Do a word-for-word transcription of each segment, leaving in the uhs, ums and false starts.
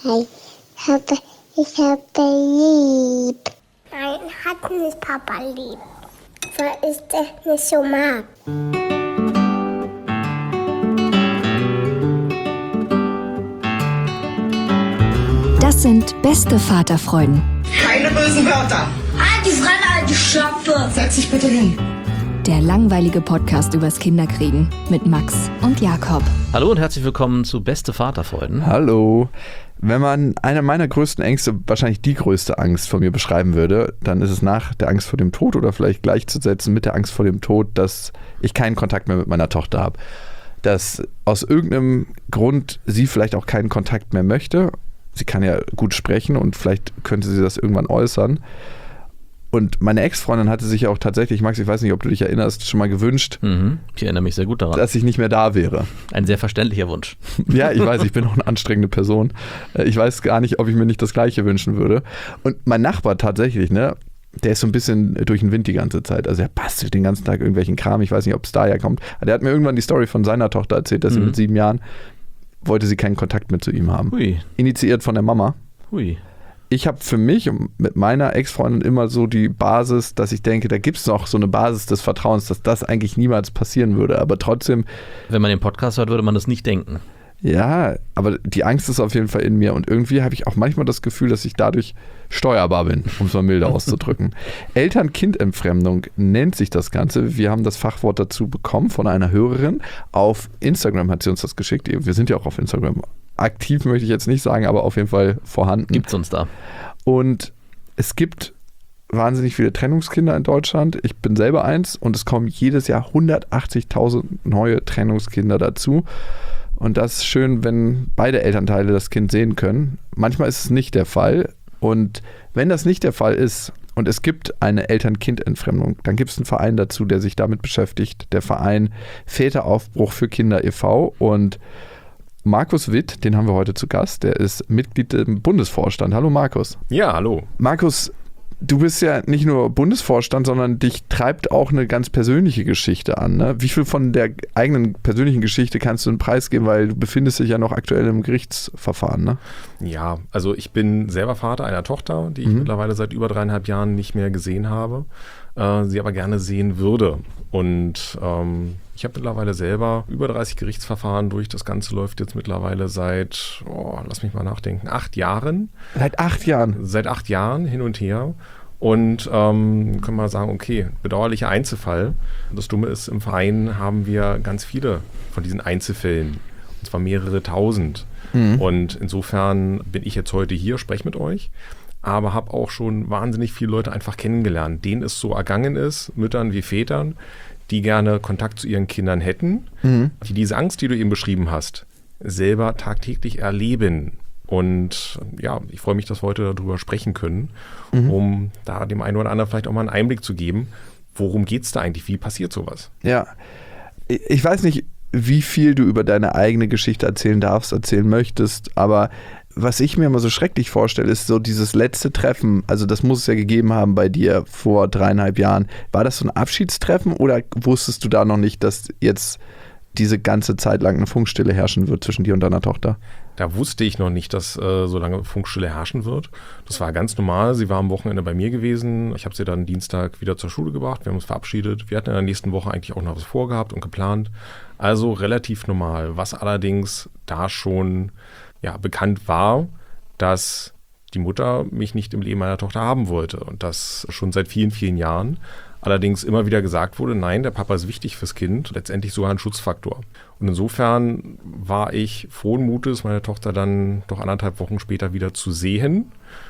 Hi, ich habe, ich habe lieb. Nein, hat nicht Papa lieb, weil ich das nicht so mag. Das sind beste Vaterfreuden. Keine bösen Wörter. Halt die Fremde, halt die Schöpfe. Setz dich bitte hin. Der langweilige Podcast übers Kinderkriegen mit Max und Jakob. Hallo und herzlich willkommen zu Beste Vaterfreuden. Hallo. Wenn man eine meiner größten Ängste, wahrscheinlich die größte Angst von mir beschreiben würde, dann ist es nach der Angst vor dem Tod oder vielleicht gleichzusetzen mit der Angst vor dem Tod, dass ich keinen Kontakt mehr mit meiner Tochter habe. Dass aus irgendeinem Grund sie vielleicht auch keinen Kontakt mehr möchte. Sie kann ja gut sprechen und vielleicht könnte sie das irgendwann äußern. Und meine Ex-Freundin hatte sich ja auch tatsächlich, Max, ich weiß nicht, ob du dich erinnerst, schon mal gewünscht, Mhm. Ich erinnere mich sehr gut daran. dass ich nicht mehr da wäre. Ein sehr verständlicher Wunsch. Ja, ich weiß, ich bin auch eine anstrengende Person. Ich weiß gar nicht, ob ich mir nicht das Gleiche wünschen würde. Und mein Nachbar tatsächlich, ne, der ist so ein bisschen durch den Wind die ganze Zeit. Also er bastelt den ganzen Tag irgendwelchen Kram. Ich weiß nicht, ob es daher kommt. Aber der hat mir irgendwann die Story von seiner Tochter erzählt, dass Mhm. sie mit sieben Jahren wollte sie keinen Kontakt mehr zu ihm haben. Hui, Initiiert von der Mama. hui. Ich habe für mich und mit meiner Ex-Freundin immer so die Basis, dass ich denke, da gibt es noch so eine Basis des Vertrauens, dass das eigentlich niemals passieren würde. Aber trotzdem, Wenn man den Podcast hört, würde man das nicht denken. ja, aber die Angst ist auf jeden Fall in mir. Und irgendwie habe ich auch manchmal das Gefühl, dass ich dadurch steuerbar bin, um es mal milder auszudrücken. Eltern-Kind-Entfremdung nennt sich das Ganze. Wir haben das Fachwort dazu bekommen von einer Hörerin. Auf Instagram hat sie uns das geschickt. Wir sind ja auch auf Instagram. Aktiv möchte ich jetzt nicht sagen, aber auf jeden Fall vorhanden. Gibt's uns da? Und es gibt wahnsinnig viele Trennungskinder in Deutschland. Ich bin selber eins und es kommen jedes Jahr hundertachtzigtausend neue Trennungskinder dazu. Und das ist schön, wenn beide Elternteile das Kind sehen können. Manchmal ist es nicht der Fall. Und wenn das nicht der Fall ist und es gibt eine Eltern-Kind-Entfremdung, dann gibt es einen Verein dazu, der sich damit beschäftigt. Der Verein Väteraufbruch für Kinder e V. Und Markus Witt, den haben wir heute zu Gast, der ist Mitglied im Bundesvorstand. Hallo Markus. Ja, hallo. Markus, du bist ja nicht nur Bundesvorstand, sondern dich treibt auch eine ganz persönliche Geschichte an. Ne? Wie viel von der eigenen persönlichen Geschichte kannst du einen Preis geben, weil du befindest dich ja noch aktuell im Gerichtsverfahren, ne? Ja, also ich bin selber Vater einer Tochter, die ich Mhm. mittlerweile seit über dreieinhalb Jahren nicht mehr gesehen habe, äh, sie aber gerne sehen würde. Und ähm, ich habe mittlerweile selber über dreißig Gerichtsverfahren durch. Das Ganze läuft jetzt mittlerweile seit, oh, lass mich mal nachdenken, acht Jahren. Seit acht Jahren. Seit acht Jahren hin und her. Und ähm, können wir sagen, okay, bedauerlicher Einzelfall. Das Dumme ist, im Verein haben wir ganz viele von diesen Einzelfällen. Und zwar mehrere tausend. Mhm. Und insofern bin ich jetzt heute hier, spreche mit euch. Aber habe auch schon wahnsinnig viele Leute einfach kennengelernt, denen es so ergangen ist, Müttern wie Vätern, die gerne Kontakt zu ihren Kindern hätten, Mhm. die diese Angst, die du eben beschrieben hast, selber tagtäglich erleben. Und ja, ich freue mich, dass wir heute darüber sprechen können, Mhm. um da dem einen oder anderen vielleicht auch mal einen Einblick zu geben, worum geht es da eigentlich, wie passiert sowas? Ja. Ich ich weiß nicht, wie viel du über deine eigene Geschichte erzählen darfst, erzählen möchtest, aber was ich mir immer so schrecklich vorstelle, ist so dieses letzte Treffen, also das muss es ja gegeben haben bei dir vor dreieinhalb Jahren. War das so ein Abschiedstreffen oder wusstest du da noch nicht, dass jetzt diese ganze Zeit lang eine Funkstille herrschen wird zwischen dir und deiner Tochter? Da wusste ich noch nicht, dass äh, so lange Funkstille herrschen wird. Das war ganz normal. Sie war am Wochenende bei mir gewesen. Ich habe sie dann Dienstag wieder zur Schule gebracht. Wir haben uns verabschiedet. Wir hatten in der nächsten Woche eigentlich auch noch was vorgehabt und geplant. Also relativ normal. Was allerdings da schon ja, bekannt war, dass die Mutter mich nicht im Leben meiner Tochter haben wollte. Und das schon seit vielen, vielen Jahren. Allerdings immer wieder gesagt wurde, nein, der Papa ist wichtig fürs Kind, letztendlich sogar ein Schutzfaktor. Und insofern war ich frohen Mutes, meine Tochter dann doch anderthalb Wochen später wieder zu sehen,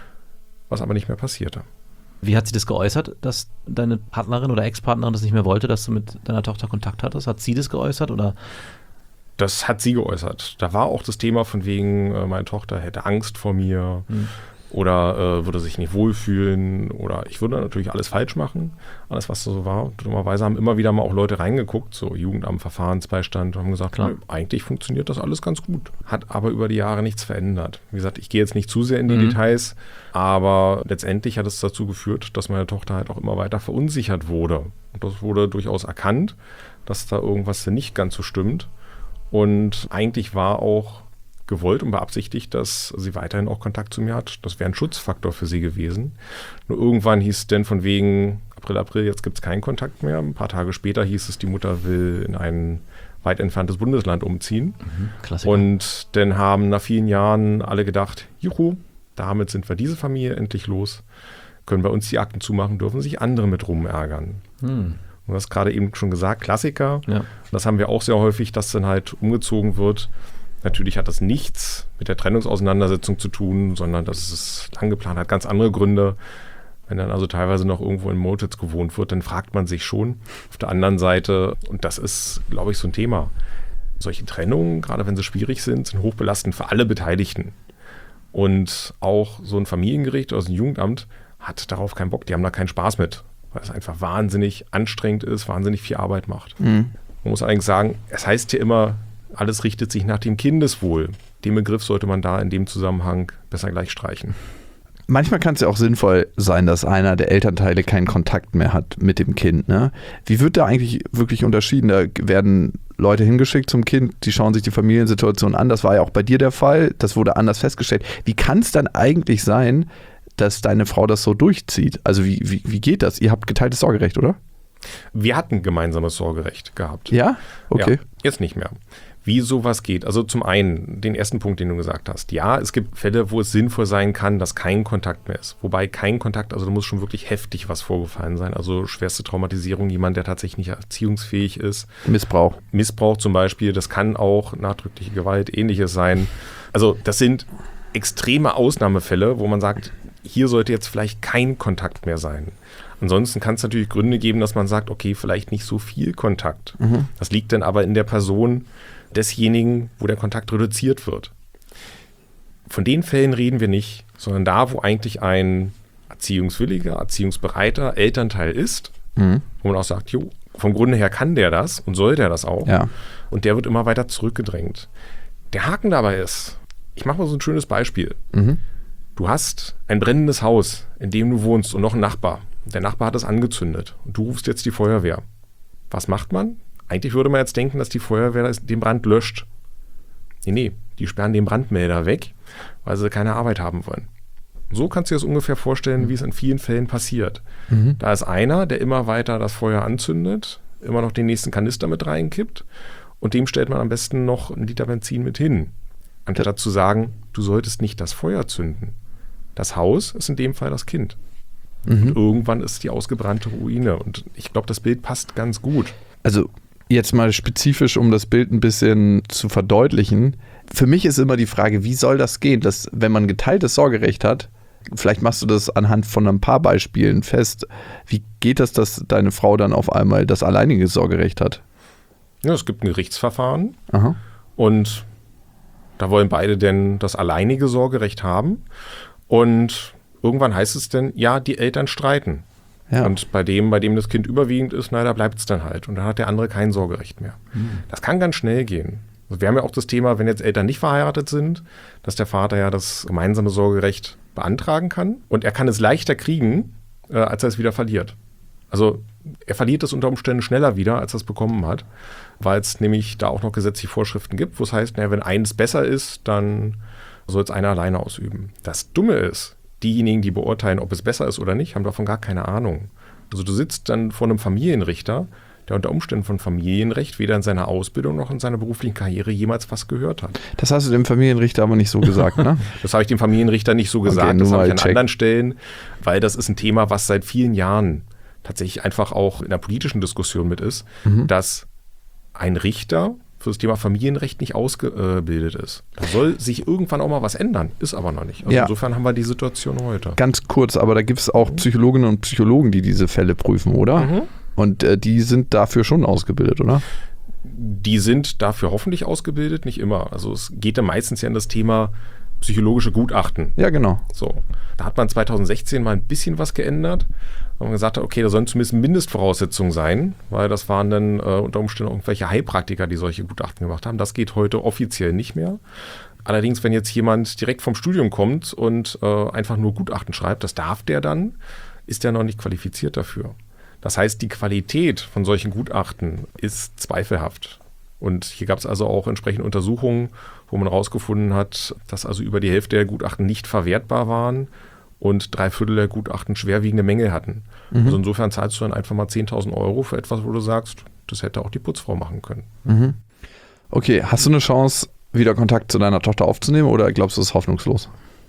was aber nicht mehr passierte. Wie hat sie das geäußert, dass deine Partnerin oder Ex-Partnerin das nicht mehr wollte, dass du mit deiner Tochter Kontakt hattest? Hat sie das geäußert oder? Das hat sie geäußert. Da war auch das Thema von wegen, äh, meine Tochter hätte Angst vor mir. Hm. Oder äh, würde sich nicht wohlfühlen oder ich würde natürlich alles falsch machen, alles was so war. Dummerweise haben immer wieder mal auch Leute reingeguckt, so Jugendamt, Verfahrensbeistand und haben gesagt, nö, eigentlich funktioniert das alles ganz gut. Hat aber über die Jahre nichts verändert. Wie gesagt, ich gehe jetzt nicht zu sehr in die Mhm. Details, aber letztendlich hat es dazu geführt, dass meine Tochter halt auch immer weiter verunsichert wurde. Und das wurde durchaus erkannt, dass da irgendwas nicht ganz so stimmt. Und eigentlich war auch gewollt und beabsichtigt, dass sie weiterhin auch Kontakt zu mir hat. Das wäre ein Schutzfaktor für sie gewesen. Nur irgendwann hieß es denn von wegen April, April, jetzt gibt es keinen Kontakt mehr. Ein paar Tage später hieß es, die Mutter will in ein weit entferntes Bundesland umziehen. Mhm, Klassiker. Und dann haben nach vielen Jahren alle gedacht, juhu, damit sind wir diese Familie endlich los, können bei uns die Akten zumachen, dürfen sich andere mit rumärgern. Hm. Du hast gerade eben schon gesagt, Klassiker. Ja. Das haben wir auch sehr häufig, dass dann halt umgezogen wird. Natürlich hat das nichts mit der Trennungsauseinandersetzung zu tun, sondern das ist lang geplant, hat ganz andere Gründe. Wenn dann also teilweise noch irgendwo in Motels gewohnt wird, dann fragt man sich schon. Auf der anderen Seite, und das ist, glaube ich, so ein Thema, solche Trennungen, gerade wenn sie schwierig sind, sind hochbelastend für alle Beteiligten. Und auch so ein Familiengericht oder so ein Jugendamt hat darauf keinen Bock, die haben da keinen Spaß mit, weil es einfach wahnsinnig anstrengend ist, wahnsinnig viel Arbeit macht. Mhm. Man muss allerdings sagen, es heißt hier immer, alles richtet sich nach dem Kindeswohl. Den Begriff sollte man da in dem Zusammenhang besser gleich streichen. Manchmal kann es ja auch sinnvoll sein, dass einer der Elternteile keinen Kontakt mehr hat mit dem Kind. Ne? Wie wird da eigentlich wirklich unterschieden? Da werden Leute hingeschickt zum Kind, die schauen sich die Familiensituation an. Das war ja auch bei dir der Fall. Das wurde anders festgestellt. Wie kann es dann eigentlich sein, dass deine Frau das so durchzieht? Also wie, wie, wie geht das? Ihr habt geteiltes Sorgerecht, oder? Wir hatten gemeinsames Sorgerecht gehabt. Ja? Okay. Ja, jetzt nicht mehr. Wie sowas geht. Also zum einen, den ersten Punkt, den du gesagt hast. Ja, es gibt Fälle, wo es sinnvoll sein kann, dass kein Kontakt mehr ist. Wobei kein Kontakt, also da muss schon wirklich heftig was vorgefallen sein. Also schwerste Traumatisierung, jemand, der tatsächlich nicht erziehungsfähig ist. Missbrauch. Missbrauch zum Beispiel, das kann auch nachdrückliche Gewalt, ähnliches sein. Also das sind extreme Ausnahmefälle, wo man sagt, hier sollte jetzt vielleicht kein Kontakt mehr sein. Ansonsten kann es natürlich Gründe geben, dass man sagt, okay, vielleicht nicht so viel Kontakt. Mhm. Das liegt dann aber in der Person desjenigen, wo der Kontakt reduziert wird. Von den Fällen reden wir nicht, sondern da, wo eigentlich ein erziehungswilliger, erziehungsbereiter Elternteil ist, mhm. wo man auch sagt, jo, vom Grunde her kann der das und soll der das auch. Ja. Und der wird immer weiter zurückgedrängt. Der Haken dabei ist, ich mache mal so ein schönes Beispiel. Mhm. Du hast ein brennendes Haus, in dem du wohnst und noch einen Nachbar. Der Nachbar hat es angezündet und du rufst jetzt die Feuerwehr. Was macht man? Eigentlich würde man jetzt denken, dass die Feuerwehr den Brand löscht. Nee, nee, die sperren den Brandmelder weg, weil sie keine Arbeit haben wollen. So kannst du dir das ungefähr vorstellen, mhm. wie es in vielen Fällen passiert. Mhm. Da ist einer, der immer weiter das Feuer anzündet, immer noch den nächsten Kanister mit reinkippt und dem stellt man am besten noch einen Liter Benzin mit hin. Anstatt zu sagen, du solltest nicht das Feuer zünden. Das Haus ist in dem Fall das Kind. Mhm. Und irgendwann ist die ausgebrannte Ruine. Und ich glaube, das Bild passt ganz gut. Also jetzt mal spezifisch, um das Bild ein bisschen zu verdeutlichen. Für mich ist immer die Frage, wie soll das gehen, dass wenn man geteiltes Sorgerecht hat, vielleicht machst du das anhand von ein paar Beispielen fest, wie geht das, dass deine Frau dann auf einmal das alleinige Sorgerecht hat? Ja, es gibt ein Gerichtsverfahren. Aha. Und da wollen beide denn das alleinige Sorgerecht haben. Und irgendwann heißt es denn, ja, die Eltern streiten. Ja. Und bei dem, bei dem das Kind überwiegend ist, na, da bleibt es dann halt. Und dann hat der andere kein Sorgerecht mehr. Mhm. Das kann ganz schnell gehen. Also wir haben ja auch das Thema, wenn jetzt Eltern nicht verheiratet sind, dass der Vater ja das gemeinsame Sorgerecht beantragen kann. Und er kann es leichter kriegen, äh, als er es wieder verliert. Also er verliert es unter Umständen schneller wieder, als er es bekommen hat, weil es nämlich da auch noch gesetzliche Vorschriften gibt, wo es heißt, naja, wenn eins besser ist, dann soll es einer alleine ausüben. Das Dumme ist, diejenigen, die beurteilen, ob es besser ist oder nicht, haben davon gar keine Ahnung. Also du sitzt dann vor einem Familienrichter, der unter Umständen von Familienrecht weder in seiner Ausbildung noch in seiner beruflichen Karriere jemals was gehört hat. Das hast du dem Familienrichter aber nicht so gesagt, ne? Das habe ich dem Familienrichter nicht so gesagt, okay, das habe ich an check. anderen Stellen, weil das ist ein Thema, was seit vielen Jahren tatsächlich einfach auch in der politischen Diskussion mit ist, mhm. dass ein Richter für das Thema Familienrecht nicht ausgebildet ist. Da soll sich irgendwann auch mal was ändern, ist aber noch nicht. Also ja. Insofern haben wir die Situation heute. Ganz kurz, aber da gibt es auch Psychologinnen und Psychologen, die diese Fälle prüfen, oder? Mhm. Und äh, die sind dafür schon ausgebildet, oder? Die sind dafür hoffentlich ausgebildet, nicht immer. Also es geht dann meistens ja in das Thema psychologische Gutachten. Ja, genau. So, da hat man zwanzig sechzehn mal ein bisschen was geändert. Und man gesagt hat, okay, da sollen zumindest Mindestvoraussetzungen sein, weil das waren dann äh, unter Umständen irgendwelche Heilpraktiker, die solche Gutachten gemacht haben. Das geht heute offiziell nicht mehr. Allerdings, wenn jetzt jemand direkt vom Studium kommt und äh, einfach nur Gutachten schreibt, das darf der dann, ist der noch nicht qualifiziert dafür. Das heißt, die Qualität von solchen Gutachten ist zweifelhaft. Und hier gab es also auch entsprechende Untersuchungen, wo wo man herausgefunden hat, dass also über die Hälfte der Gutachten nicht verwertbar waren und drei Viertel der Gutachten schwerwiegende Mängel hatten. Mhm. Also insofern zahlst du dann einfach mal zehntausend Euro für etwas, wo du sagst, das hätte auch die Putzfrau machen können. Mhm. Okay, hast du eine Chance, wieder Kontakt zu deiner Tochter aufzunehmen oder glaubst du, das ist hoffnungslos?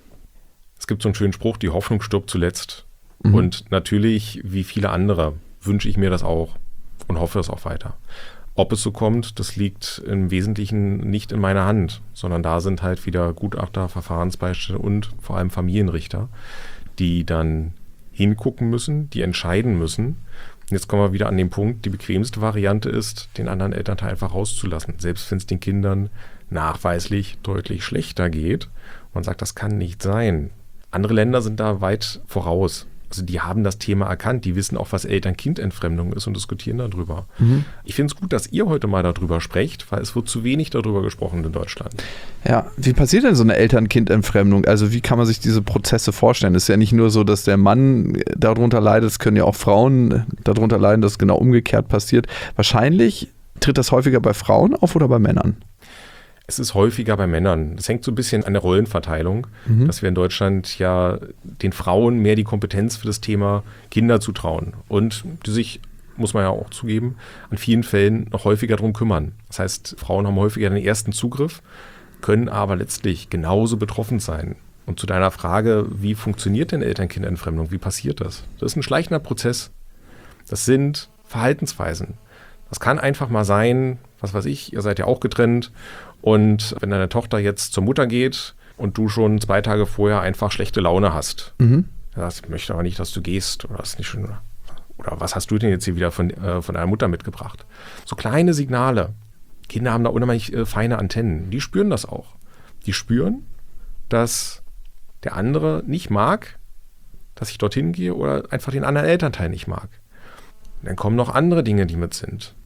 Es gibt so einen schönen Spruch, die Hoffnung stirbt zuletzt. Mhm. Und natürlich, wie viele andere, wünsche ich mir das auch und hoffe es auch weiter. Ob es so kommt, das liegt im Wesentlichen nicht in meiner Hand, sondern da sind halt wieder Gutachter, Verfahrensbeiständler und vor allem Familienrichter, die dann hingucken müssen, die entscheiden müssen. Und jetzt kommen wir wieder an den Punkt, die bequemste Variante ist, den anderen Elternteil einfach rauszulassen, selbst wenn es den Kindern nachweislich deutlich schlechter geht. Man sagt, das kann nicht sein. Andere Länder sind da weit voraus. Also die haben das Thema erkannt, die wissen auch, was Eltern-Kind-Entfremdung ist und diskutieren darüber. Mhm. Ich finde es gut, dass ihr heute mal darüber sprecht, weil es wird zu wenig darüber gesprochen in Deutschland. Ja, wie passiert denn so eine Eltern-Kind-Entfremdung? Also wie kann man sich diese Prozesse vorstellen? Es ist ja nicht nur so, dass der Mann darunter leidet, es können ja auch Frauen darunter leiden, dass genau umgekehrt passiert. Wahrscheinlich tritt das häufiger bei Frauen auf oder bei Männern? Es ist häufiger bei Männern. Das hängt so ein bisschen an der Rollenverteilung, mhm. dass wir in Deutschland ja den Frauen mehr die Kompetenz für das Thema Kinder zutrauen und die sich, muss man ja auch zugeben, an vielen Fällen noch häufiger darum kümmern. Das heißt, Frauen haben häufiger den ersten Zugriff, können aber letztlich genauso betroffen sein. Und zu deiner Frage, wie funktioniert denn Eltern-Kind-Entfremdung? Wie passiert das? Das ist ein schleichender Prozess. Das sind Verhaltensweisen. Das kann einfach mal sein, was weiß ich, ihr seid ja auch getrennt. Und wenn deine Tochter jetzt zur Mutter geht und du schon zwei Tage vorher einfach schlechte Laune hast, mhm. dann sagst, ich möchte aber nicht, dass du gehst oder, ist nicht schön, oder was hast du denn jetzt hier wieder von, äh, von deiner Mutter mitgebracht? So kleine Signale. Kinder haben da unheimlich äh, feine Antennen. Die spüren das auch. Die spüren, dass der andere nicht mag, dass ich dorthin gehe oder einfach den anderen Elternteil nicht mag. Und dann kommen noch andere Dinge, die mit sind.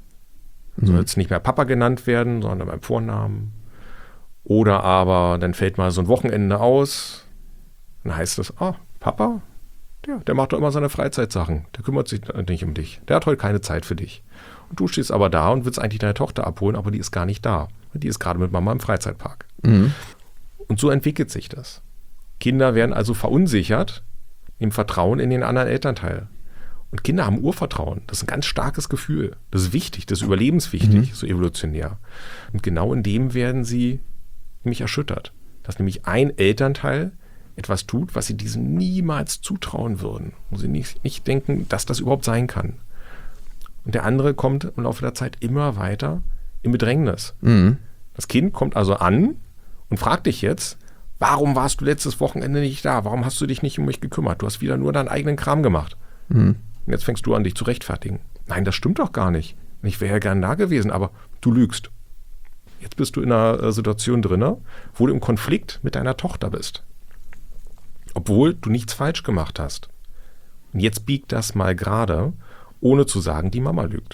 Soll jetzt nicht mehr Papa genannt werden, sondern beim Vornamen. Oder aber dann fällt mal so ein Wochenende aus. Dann heißt es, ah, Papa, der, der macht doch immer seine Freizeitsachen. Der kümmert sich nicht um dich. Der hat heute keine Zeit für dich. Und du stehst aber da und willst eigentlich deine Tochter abholen, aber die ist gar nicht da. Die ist gerade mit Mama im Freizeitpark. Mhm. Und so entwickelt sich das. Kinder werden also verunsichert im Vertrauen in den anderen Elternteil. Und Kinder haben Urvertrauen. Das ist ein ganz starkes Gefühl. Das ist wichtig, das ist überlebenswichtig, mhm. so evolutionär. Und genau in dem werden sie nämlich erschüttert. Dass nämlich ein Elternteil etwas tut, was sie diesem niemals zutrauen würden. Wo sie nicht, nicht denken, dass das überhaupt sein kann. Und der andere kommt im Laufe der Zeit immer weiter in Bedrängnis. Mhm. Das Kind kommt also an und fragt dich jetzt, warum warst du letztes Wochenende nicht da? Warum hast du dich nicht um mich gekümmert? Du hast wieder nur deinen eigenen Kram gemacht. Mhm. Und jetzt fängst du an, dich zu rechtfertigen. Nein, das stimmt doch gar nicht. Ich wäre ja gern da gewesen, aber du lügst. Jetzt bist du in einer Situation drin, wo du im Konflikt mit deiner Tochter bist. Obwohl du nichts falsch gemacht hast. Und jetzt biegt das mal gerade, ohne zu sagen, die Mama lügt.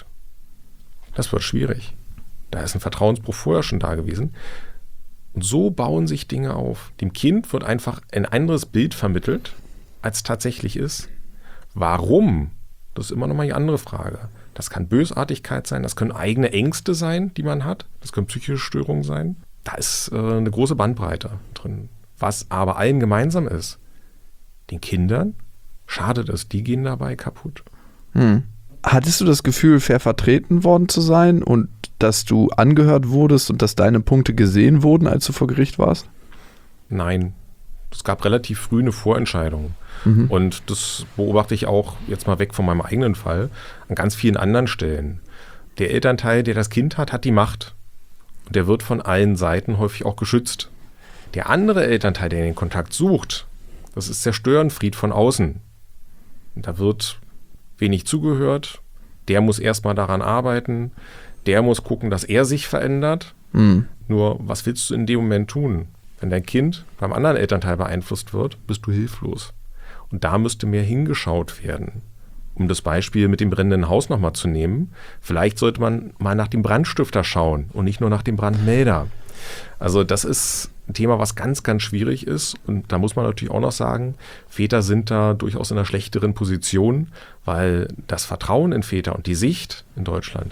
Das wird schwierig. Da ist ein Vertrauensbruch vorher schon da gewesen. Und so bauen sich Dinge auf. Dem Kind wird einfach ein anderes Bild vermittelt, als tatsächlich ist. Warum? Das ist immer noch mal die andere Frage. Das kann Bösartigkeit sein, das können eigene Ängste sein, die man hat. Das können psychische Störungen sein. Da ist äh, eine große Bandbreite drin. Was aber allen gemeinsam ist, den Kindern schadet es, die gehen dabei kaputt. Hm. Hattest du das Gefühl, fair vertreten worden zu sein und dass du angehört wurdest und dass deine Punkte gesehen wurden, als du vor Gericht warst? Nein. Es gab relativ früh eine Vorentscheidung. Mhm. Und das beobachte ich auch jetzt mal weg von meinem eigenen Fall an ganz vielen anderen Stellen. Der Elternteil, der das Kind hat, hat die Macht. Und der wird von allen Seiten häufig auch geschützt. Der andere Elternteil, der den Kontakt sucht, das ist der Störenfried von außen. Und da wird wenig zugehört. Der muss erstmal daran arbeiten. Der muss gucken, dass er sich verändert. Mhm. Nur, was willst du in dem Moment tun? Wenn dein Kind beim anderen Elternteil beeinflusst wird, bist du hilflos. Und da müsste mehr hingeschaut werden. Um das Beispiel mit dem brennenden Haus nochmal zu nehmen, vielleicht sollte man mal nach dem Brandstifter schauen und nicht nur nach dem Brandmelder. Also das ist ein Thema, was ganz, ganz schwierig ist. Und da muss man natürlich auch noch sagen, Väter sind da durchaus in einer schlechteren Position, weil das Vertrauen in Väter und die Sicht in Deutschland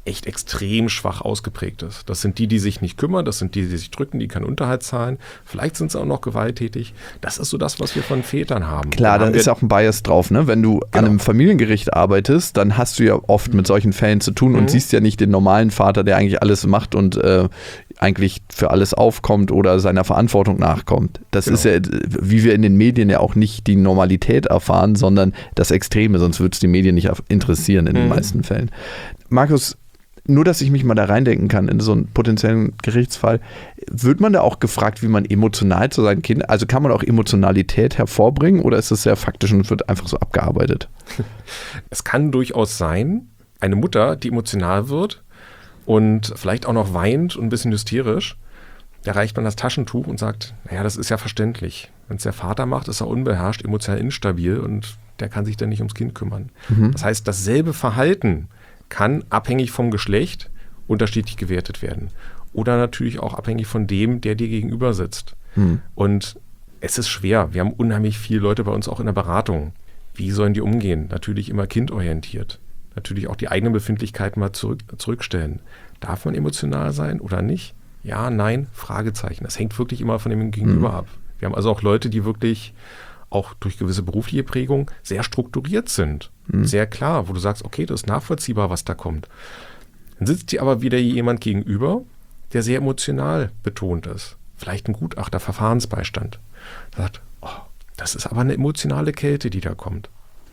echt extrem schwach ausgeprägt ist. Das sind die, die sich nicht kümmern, das sind die, die sich drücken, die keinen Unterhalt zahlen. Vielleicht sind sie auch noch gewalttätig. Das ist so das, was wir von Vätern haben. Klar, da ist auch ein Bias drauf, ne? Wenn du genau. an einem Familiengericht arbeitest, dann hast du ja oft mit solchen Fällen zu tun und mhm. siehst ja nicht den normalen Vater, der eigentlich alles macht und äh, eigentlich für alles aufkommt oder seiner Verantwortung nachkommt. Das genau. ist ja, wie wir in den Medien ja auch nicht die Normalität erfahren, sondern das Extreme, sonst würde es die Medien nicht interessieren in mhm. den meisten Fällen. Markus, nur, dass ich mich mal da reindenken kann in so einen potenziellen Gerichtsfall, wird man da auch gefragt, wie man emotional zu seinen Kindern, also kann man auch Emotionalität hervorbringen oder ist das sehr faktisch und wird einfach so abgearbeitet? Es kann durchaus sein, eine Mutter, die emotional wird und vielleicht auch noch weint und ein bisschen hysterisch, da reicht man das Taschentuch und sagt, naja, das ist ja verständlich. Wenn es der Vater macht, ist er unbeherrscht, emotional instabil und der kann sich dann nicht ums Kind kümmern. Mhm. Das heißt, dasselbe Verhalten kann abhängig vom Geschlecht unterschiedlich gewertet werden. Oder natürlich auch abhängig von dem, der dir gegenüber sitzt. Hm. Und es ist schwer. Wir haben unheimlich viele Leute bei uns auch in der Beratung. Wie sollen die umgehen? Natürlich immer kindorientiert. Natürlich auch die eigenen Befindlichkeiten mal zurück, zurückstellen. Darf man emotional sein oder nicht? Ja, nein, Fragezeichen. Das hängt wirklich immer von dem Gegenüber hm. ab. Wir haben also auch Leute, die wirklich auch durch gewisse berufliche Prägung sehr strukturiert sind. Mhm. Sehr klar, wo du sagst, okay, das ist nachvollziehbar, was da kommt. Dann sitzt dir aber wieder jemand gegenüber, der sehr emotional betont ist. Vielleicht ein Gutachter, Verfahrensbeistand. Der sagt, oh, das ist aber eine emotionale Kälte, die da kommt.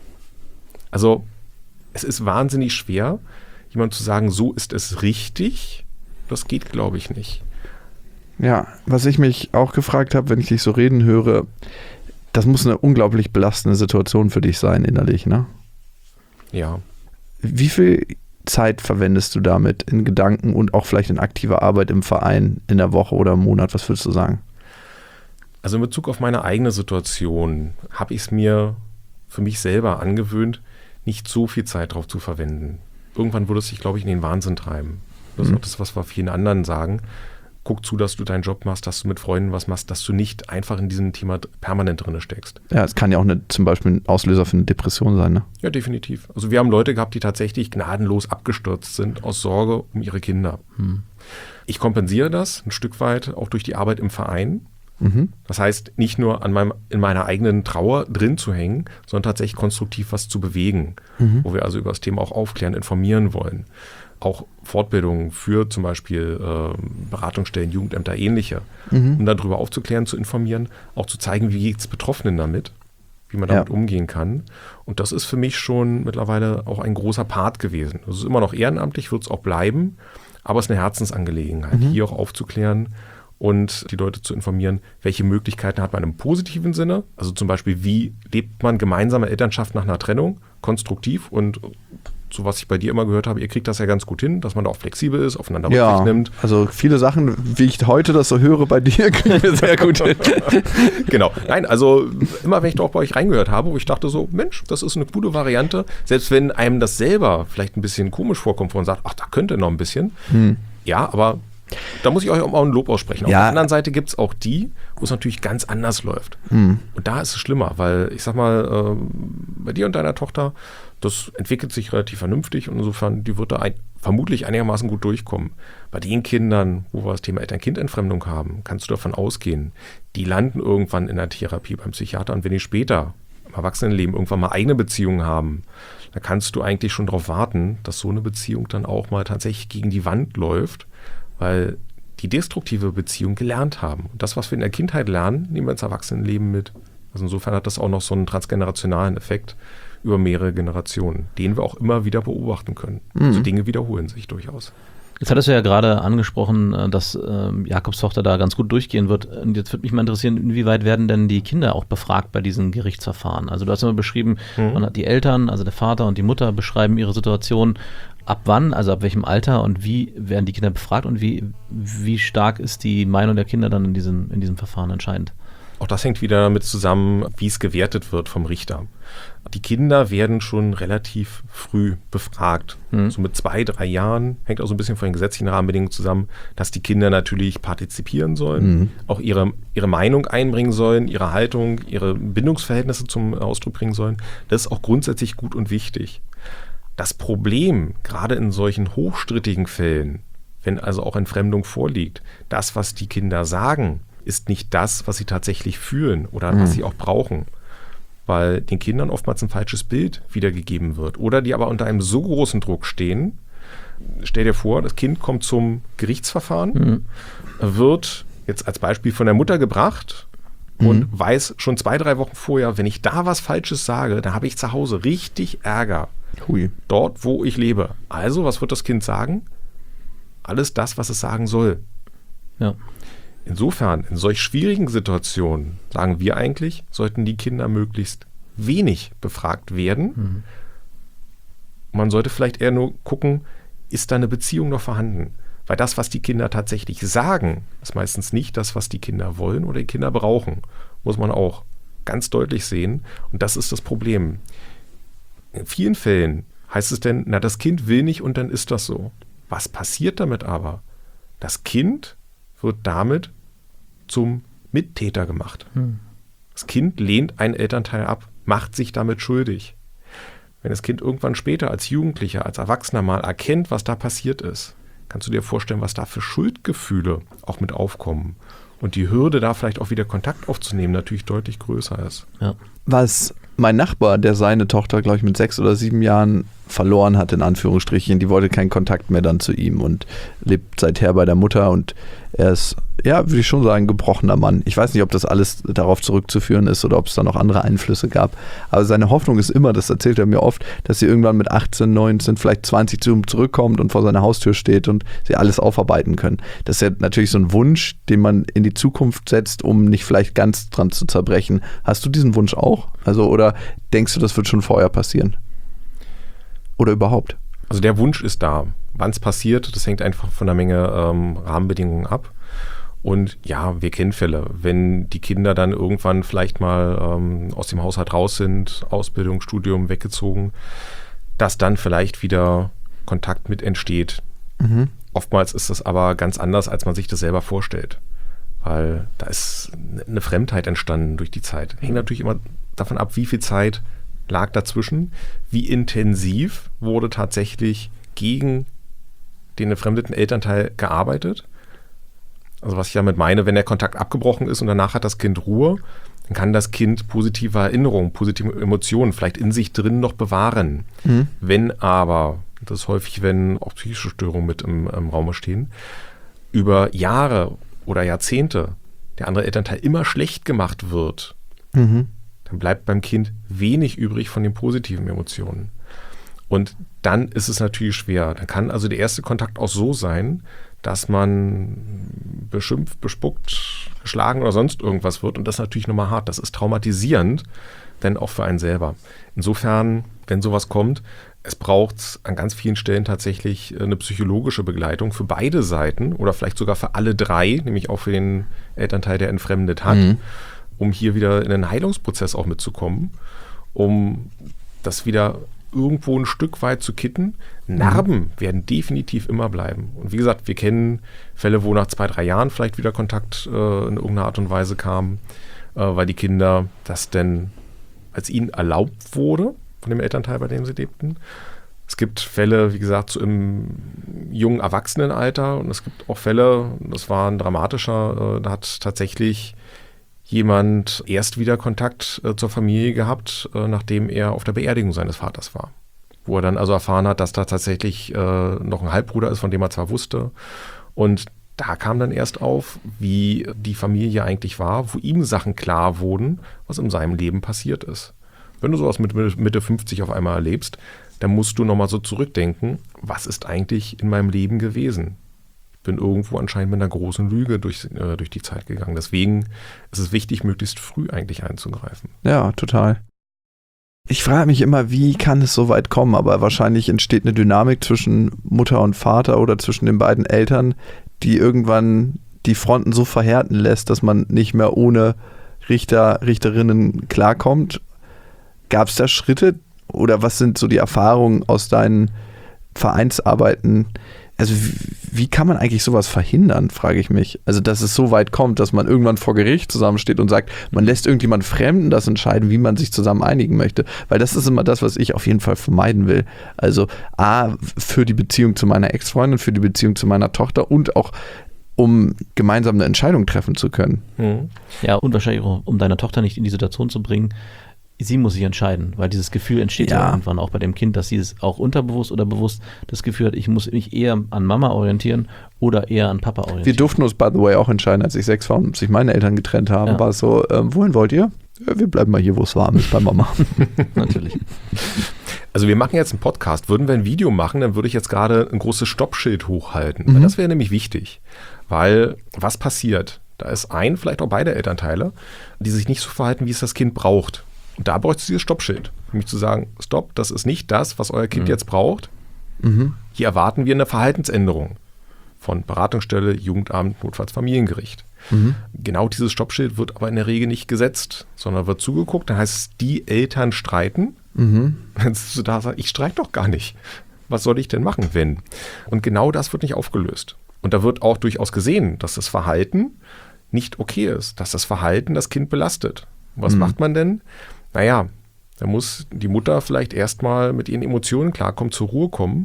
Also es ist wahnsinnig schwer, jemand zu sagen, so ist es richtig. Das geht, glaube ich, nicht. Ja, was ich mich auch gefragt habe, wenn ich dich so reden höre, das muss eine unglaublich belastende Situation für dich sein innerlich, ne? Ja. Wie viel Zeit verwendest du damit in Gedanken und auch vielleicht in aktiver Arbeit im Verein in der Woche oder im Monat? Was würdest du sagen? Also in Bezug auf meine eigene Situation habe ich es mir für mich selber angewöhnt, nicht so viel Zeit drauf zu verwenden. Irgendwann würde es sich, glaube ich, in den Wahnsinn treiben. Das ist mhm. auch das, was wir vielen anderen sagen. Guck zu, dass du deinen Job machst, dass du mit Freunden was machst, dass du nicht einfach in diesem Thema permanent drin steckst. Ja, es kann ja auch eine, zum Beispiel ein Auslöser für eine Depression sein, ne? Ja, definitiv. Also wir haben Leute gehabt, die tatsächlich gnadenlos abgestürzt sind aus Sorge um ihre Kinder. Hm. Ich kompensiere das ein Stück weit auch durch die Arbeit im Verein. Mhm. Das heißt, nicht nur an meinem, in meiner eigenen Trauer drin zu hängen, sondern tatsächlich konstruktiv was zu bewegen, mhm. wo wir also über das Thema auch aufklären, informieren wollen. Auch Fortbildungen für zum Beispiel äh, Beratungsstellen, Jugendämter, ähnliche, mhm. um darüber aufzuklären, zu informieren, auch zu zeigen, wie geht es Betroffenen damit, wie man damit ja. umgehen kann. Und das ist für mich schon mittlerweile auch ein großer Part gewesen. Das ist immer noch ehrenamtlich, wird es auch bleiben, aber es ist eine Herzensangelegenheit, mhm. hier auch aufzuklären und die Leute zu informieren, welche Möglichkeiten hat man im positiven Sinne, also zum Beispiel, wie lebt man gemeinsame Elternschaft nach einer Trennung, konstruktiv und so was ich bei dir immer gehört habe, ihr kriegt das ja ganz gut hin, dass man da auch flexibel ist, aufeinander Rücksicht ja, nimmt. Also viele Sachen, wie ich heute das so höre bei dir, kriegen wir sehr gut hin. Genau. Nein, also immer wenn ich doch bei euch reingehört habe, wo ich dachte so, Mensch, das ist eine gute Variante, selbst wenn einem das selber vielleicht ein bisschen komisch vorkommt, wo man sagt, ach, da könnte noch ein bisschen. Hm. Ja, aber da muss ich euch auch mal ein Lob aussprechen. Auf ja. der anderen Seite gibt es auch die, wo es natürlich ganz anders läuft. Hm. Und da ist es schlimmer, weil ich sag mal, äh, bei dir und deiner Tochter, das entwickelt sich relativ vernünftig und insofern, die wird da ein, vermutlich einigermaßen gut durchkommen. Bei den Kindern, wo wir das Thema Eltern-Kind-Entfremdung haben, kannst du davon ausgehen, die landen irgendwann in der Therapie beim Psychiater und wenn die später im Erwachsenenleben irgendwann mal eigene Beziehungen haben, da kannst du eigentlich schon darauf warten, dass so eine Beziehung dann auch mal tatsächlich gegen die Wand läuft, weil die destruktive Beziehung gelernt haben. Und das, was wir in der Kindheit lernen, nehmen wir ins Erwachsenenleben mit. Also insofern hat das auch noch so einen transgenerationalen Effekt über mehrere Generationen, den wir auch immer wieder beobachten können. Mhm. Also Dinge wiederholen sich durchaus. Jetzt hattest du ja gerade angesprochen, dass ähm, Jakobs Tochter da ganz gut durchgehen wird. Und jetzt würde mich mal interessieren, inwieweit werden denn die Kinder auch befragt bei diesen Gerichtsverfahren? Also du hast immer beschrieben, mhm. man hat die Eltern, also der Vater und die Mutter beschreiben ihre Situation. Ab wann, also ab welchem Alter und wie werden die Kinder befragt und wie, wie stark ist die Meinung der Kinder dann in diesem, in diesem Verfahren entscheidend? Auch das hängt wieder damit zusammen, wie es gewertet wird vom Richter. Die Kinder werden schon relativ früh befragt. Mhm. So mit zwei, drei Jahren, hängt auch so ein bisschen von den gesetzlichen Rahmenbedingungen zusammen, dass die Kinder natürlich partizipieren sollen, mhm. auch ihre, ihre Meinung einbringen sollen, ihre Haltung, ihre Bindungsverhältnisse zum Ausdruck bringen sollen. Das ist auch grundsätzlich gut und wichtig. Das Problem, gerade in solchen hochstrittigen Fällen, wenn also auch Entfremdung vorliegt, das, was die Kinder sagen, ist nicht das, was sie tatsächlich fühlen oder mhm. was sie auch brauchen. Weil den Kindern oftmals ein falsches Bild wiedergegeben wird. Oder die aber unter einem so großen Druck stehen. Stell dir vor, das Kind kommt zum Gerichtsverfahren, mhm. wird jetzt als Beispiel von der Mutter gebracht mhm. und weiß schon zwei, drei Wochen vorher, wenn ich da was Falsches sage, dann habe ich zu Hause richtig Ärger. Hui. Dort, wo ich lebe. Also, was wird das Kind sagen? Alles das, was es sagen soll. Ja. Insofern, in solch schwierigen Situationen, sagen wir eigentlich, sollten die Kinder möglichst wenig befragt werden. Mhm. Man sollte vielleicht eher nur gucken, ist da eine Beziehung noch vorhanden? Weil das, was die Kinder tatsächlich sagen, ist meistens nicht das, was die Kinder wollen oder die Kinder brauchen. Muss man auch ganz deutlich sehen. Und das ist das Problem. In vielen Fällen heißt es denn, na, das Kind will nicht und dann ist das so. Was passiert damit aber? Das Kind wird damit zum Mittäter gemacht. Hm. Das Kind lehnt einen Elternteil ab, macht sich damit schuldig. Wenn das Kind irgendwann später als Jugendlicher, als Erwachsener mal erkennt, was da passiert ist, kannst du dir vorstellen, was da für Schuldgefühle auch mit aufkommen. Und die Hürde, da vielleicht auch wieder Kontakt aufzunehmen, natürlich deutlich größer ist. Ja. Was mein Nachbar, der seine Tochter, glaube ich, mit sechs oder sieben Jahren verloren hat, in Anführungsstrichen, die wollte keinen Kontakt mehr dann zu ihm und lebt seither bei der Mutter und er ist, ja, würde ich schon sagen, gebrochener Mann. Ich weiß nicht, ob das alles darauf zurückzuführen ist oder ob es da noch andere Einflüsse gab, aber seine Hoffnung ist immer, das erzählt er mir oft, dass sie irgendwann mit achtzehn, neunzehn, vielleicht zwanzig zu ihm zurückkommt und vor seiner Haustür steht und sie alles aufarbeiten können. Das ist ja natürlich so ein Wunsch, den man in die Zukunft setzt, um nicht vielleicht ganz dran zu zerbrechen. Hast du diesen Wunsch auch? Also, oder denkst du, das wird schon vorher passieren? Oder überhaupt? Also der Wunsch ist da. Wann es passiert, das hängt einfach von der Menge ähm, Rahmenbedingungen ab. Und ja, wir kennen Fälle, wenn die Kinder dann irgendwann vielleicht mal ähm, aus dem Haushalt raus sind, Ausbildung, Studium weggezogen, dass dann vielleicht wieder Kontakt mit entsteht. Mhm. Oftmals ist das aber ganz anders, als man sich das selber vorstellt. Weil da ist eine Fremdheit entstanden durch die Zeit. Hängt natürlich immer davon ab, wie viel Zeit lag dazwischen, wie intensiv wurde tatsächlich gegen den entfremdeten Elternteil gearbeitet. Also was ich damit meine, wenn der Kontakt abgebrochen ist und danach hat das Kind Ruhe, dann kann das Kind positive Erinnerungen, positive Emotionen vielleicht in sich drin noch bewahren. Mhm. Wenn aber, das ist häufig, wenn auch psychische Störungen mit im, im Raum stehen, über Jahre oder Jahrzehnte der andere Elternteil immer schlecht gemacht wird, mhm. dann bleibt beim Kind wenig übrig von den positiven Emotionen. Und dann ist es natürlich schwer. Dann kann also der erste Kontakt auch so sein, dass man beschimpft, bespuckt, geschlagen oder sonst irgendwas wird. Und das ist natürlich nochmal hart. Das ist traumatisierend, denn auch für einen selber. Insofern, wenn sowas kommt, es braucht an ganz vielen Stellen tatsächlich eine psychologische Begleitung für beide Seiten oder vielleicht sogar für alle drei, nämlich auch für den Elternteil, der entfremdet hat, mhm. um hier wieder in einen Heilungsprozess auch mitzukommen, um das wieder irgendwo ein Stück weit zu kitten. Narben mhm. werden definitiv immer bleiben. Und wie gesagt, wir kennen Fälle, wo nach zwei, drei Jahren vielleicht wieder Kontakt äh, in irgendeiner Art und Weise kam, äh, weil die Kinder das denn als ihnen erlaubt wurde von dem Elternteil, bei dem sie lebten. Es gibt Fälle, wie gesagt, so im jungen Erwachsenenalter und es gibt auch Fälle, das war ein dramatischer, äh, da hat tatsächlich jemand erst wieder Kontakt äh, zur Familie gehabt, äh, nachdem er auf der Beerdigung seines Vaters war. Wo er dann also erfahren hat, dass da tatsächlich äh, noch ein Halbbruder ist, von dem er zwar wusste. Und da kam dann erst auf, wie die Familie eigentlich war, wo ihm Sachen klar wurden, was in seinem Leben passiert ist. Wenn du sowas mit Mitte fünfzig auf einmal erlebst, dann musst du nochmal so zurückdenken, was ist eigentlich in meinem Leben gewesen? Bin irgendwo anscheinend mit einer großen Lüge durch, äh, durch die Zeit gegangen. Deswegen ist es wichtig, möglichst früh eigentlich einzugreifen. Ja, total. Ich frage mich immer, wie kann es so weit kommen? Aber wahrscheinlich entsteht eine Dynamik zwischen Mutter und Vater oder zwischen den beiden Eltern, die irgendwann die Fronten so verhärten lässt, dass man nicht mehr ohne Richter, Richterinnen klarkommt. Gab es da Schritte oder was sind so die Erfahrungen aus deinen Vereinsarbeiten? also wie, wie kann man eigentlich sowas verhindern, frage ich mich. Also dass es so weit kommt, dass man irgendwann vor Gericht zusammensteht und sagt, man lässt irgendjemand Fremden das entscheiden, wie man sich zusammen einigen möchte. Weil das ist immer das, was ich auf jeden Fall vermeiden will. Also A, für die Beziehung zu meiner Ex-Freundin, für die Beziehung zu meiner Tochter und auch um gemeinsam eine Entscheidung treffen zu können. Mhm. Ja, und wahrscheinlich auch, um deine Tochter nicht in die Situation zu bringen, sie muss sich entscheiden, weil dieses Gefühl entsteht ja. ja irgendwann auch bei dem Kind, dass sie es auch unterbewusst oder bewusst das Gefühl hat, ich muss mich eher an Mama orientieren oder eher an Papa orientieren. Wir durften uns, by the way, auch entscheiden, als ich sechs war und sich meine Eltern getrennt haben, ja. war es so, ähm, wohin wollt ihr? Ja, wir bleiben mal hier, wo es warm ist, bei Mama. Natürlich. Also wir machen jetzt einen Podcast. Würden wir ein Video machen, dann würde ich jetzt gerade ein großes Stoppschild hochhalten. Mhm. Weil das wäre nämlich wichtig. Weil was passiert? Da ist ein, vielleicht auch beide Elternteile, die sich nicht so verhalten, wie es das Kind braucht. Und da bräuchte es dieses Stoppschild. Nämlich zu sagen, stopp, das ist nicht das, was euer Kind mhm. jetzt braucht. Mhm. Hier erwarten wir eine Verhaltensänderung von Beratungsstelle, Jugendamt, notfalls Familiengericht. Mhm. Genau dieses Stoppschild wird aber in der Regel nicht gesetzt, sondern wird zugeguckt. Dann heißt es, die Eltern streiten. Mhm. Dann sitzt du da und sagst, ich streite doch gar nicht. Was soll ich denn machen, wenn? Und genau das wird nicht aufgelöst. Und da wird auch durchaus gesehen, dass das Verhalten nicht okay ist, dass das Verhalten das Kind belastet. Und was mhm. macht man denn? Naja, da muss die Mutter vielleicht erstmal mit ihren Emotionen klarkommen, zur Ruhe kommen.